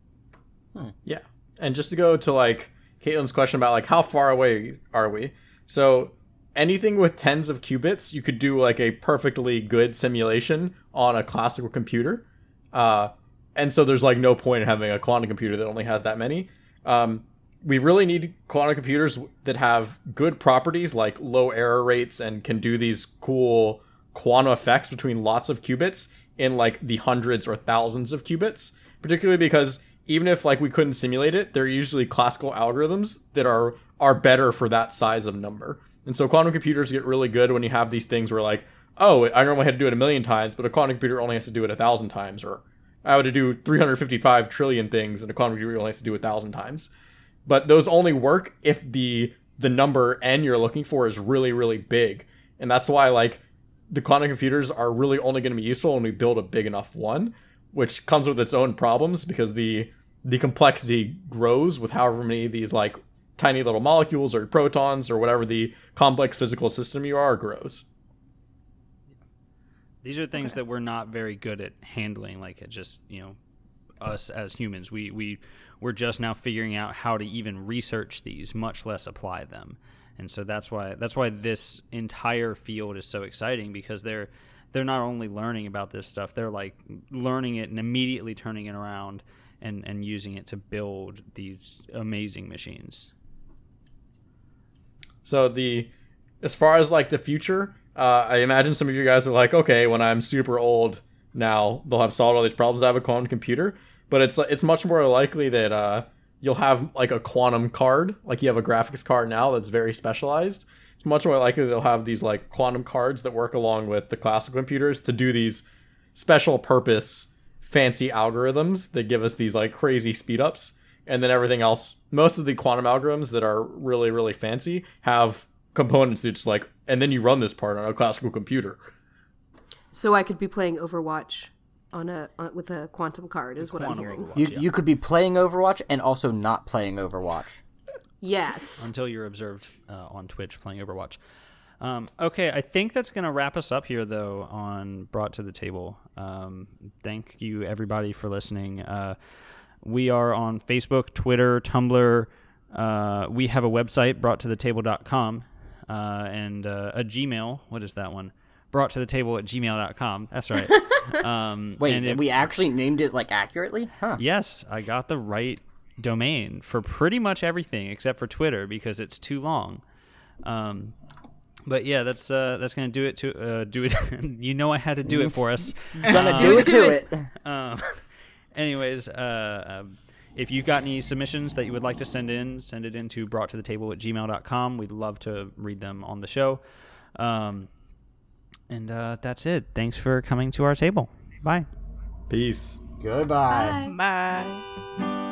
[SPEAKER 5] Hmm. Yeah. And just to go to like Caitlin's question about like how far away are we? So anything with tens of qubits, you could do like a perfectly good simulation on a classical computer. Uh, and so there's like no point in having a quantum computer that only has that many. Um, we really need quantum computers that have good properties like low error rates and can do these cool quantum effects between lots of qubits in like the hundreds or thousands of qubits, particularly because even if like we couldn't simulate it, there are usually classical algorithms that are are better for that size of number. And so quantum computers get really good when you have these things where like, oh, I normally had to do it a million times, but a quantum computer only has to do it a thousand times, or I would do three hundred fifty-five trillion things and a quantum computer only has to do it a thousand times. But those only work if the the number n you're looking for is really, really big. And that's why like the quantum computers are really only going to be useful when we build a big enough one, which comes with its own problems because the the complexity grows with however many of these like tiny little molecules or protons or whatever the complex physical system you are grows.
[SPEAKER 2] These are things okay. that we're not very good at handling, like it just, you know, us as humans. We, we, we're just now figuring out how to even research these, much less apply them. And so that's why that's why this entire field is so exciting, because they're they're not only learning about this stuff, they're like learning it and immediately turning it around and, and using it to build these amazing machines.
[SPEAKER 5] So the as far as like the future, uh, I imagine some of you guys are like, okay, when I'm super old now, they'll have solved all these problems. I have a quantum computer, but it's it's much more likely that uh, you'll have like a quantum card, like you have a graphics card now that's very specialized. It's much more likely they'll have these like quantum cards that work along with the classical computers to do these special purpose fancy algorithms that give us these like crazy speed ups. And then everything else, most of the quantum algorithms that are really, really fancy have components that just like, and then you run this part on a classical computer.
[SPEAKER 3] So I could be playing Overwatch on a on, with a quantum card is what I'm hearing.
[SPEAKER 1] You, yeah. you could be playing Overwatch and also not playing Overwatch.
[SPEAKER 3] Yes.
[SPEAKER 2] Until you're observed uh, on Twitch playing Overwatch. Um, okay, I think that's going to wrap us up here, though, on Brought to the Table. Um, thank you, everybody, for listening. Uh, we are on Facebook, Twitter, Tumblr. Uh, we have a website, brought to the table dot com, uh, and uh, a Gmail. What is that one? brought to the table at gmail dot com. That's right. Um,
[SPEAKER 1] Wait,
[SPEAKER 2] and
[SPEAKER 1] if, we actually named it like accurately? Huh.
[SPEAKER 2] Yes, I got the right domain for pretty much everything except for Twitter because it's too long. Um, but yeah, that's uh, that's gonna do it. To uh, do it. You know, I had to do it for us.
[SPEAKER 1] Gonna
[SPEAKER 2] um,
[SPEAKER 1] do it to it.
[SPEAKER 2] Um, anyways, uh, uh, if you've got any submissions that you would like to send in, send it in to brought to the table at gmail dot com. We'd love to read them on the show. Um, and uh, that's it. Thanks for coming to our table. Bye.
[SPEAKER 5] Peace.
[SPEAKER 1] Goodbye.
[SPEAKER 3] Bye.
[SPEAKER 4] Bye.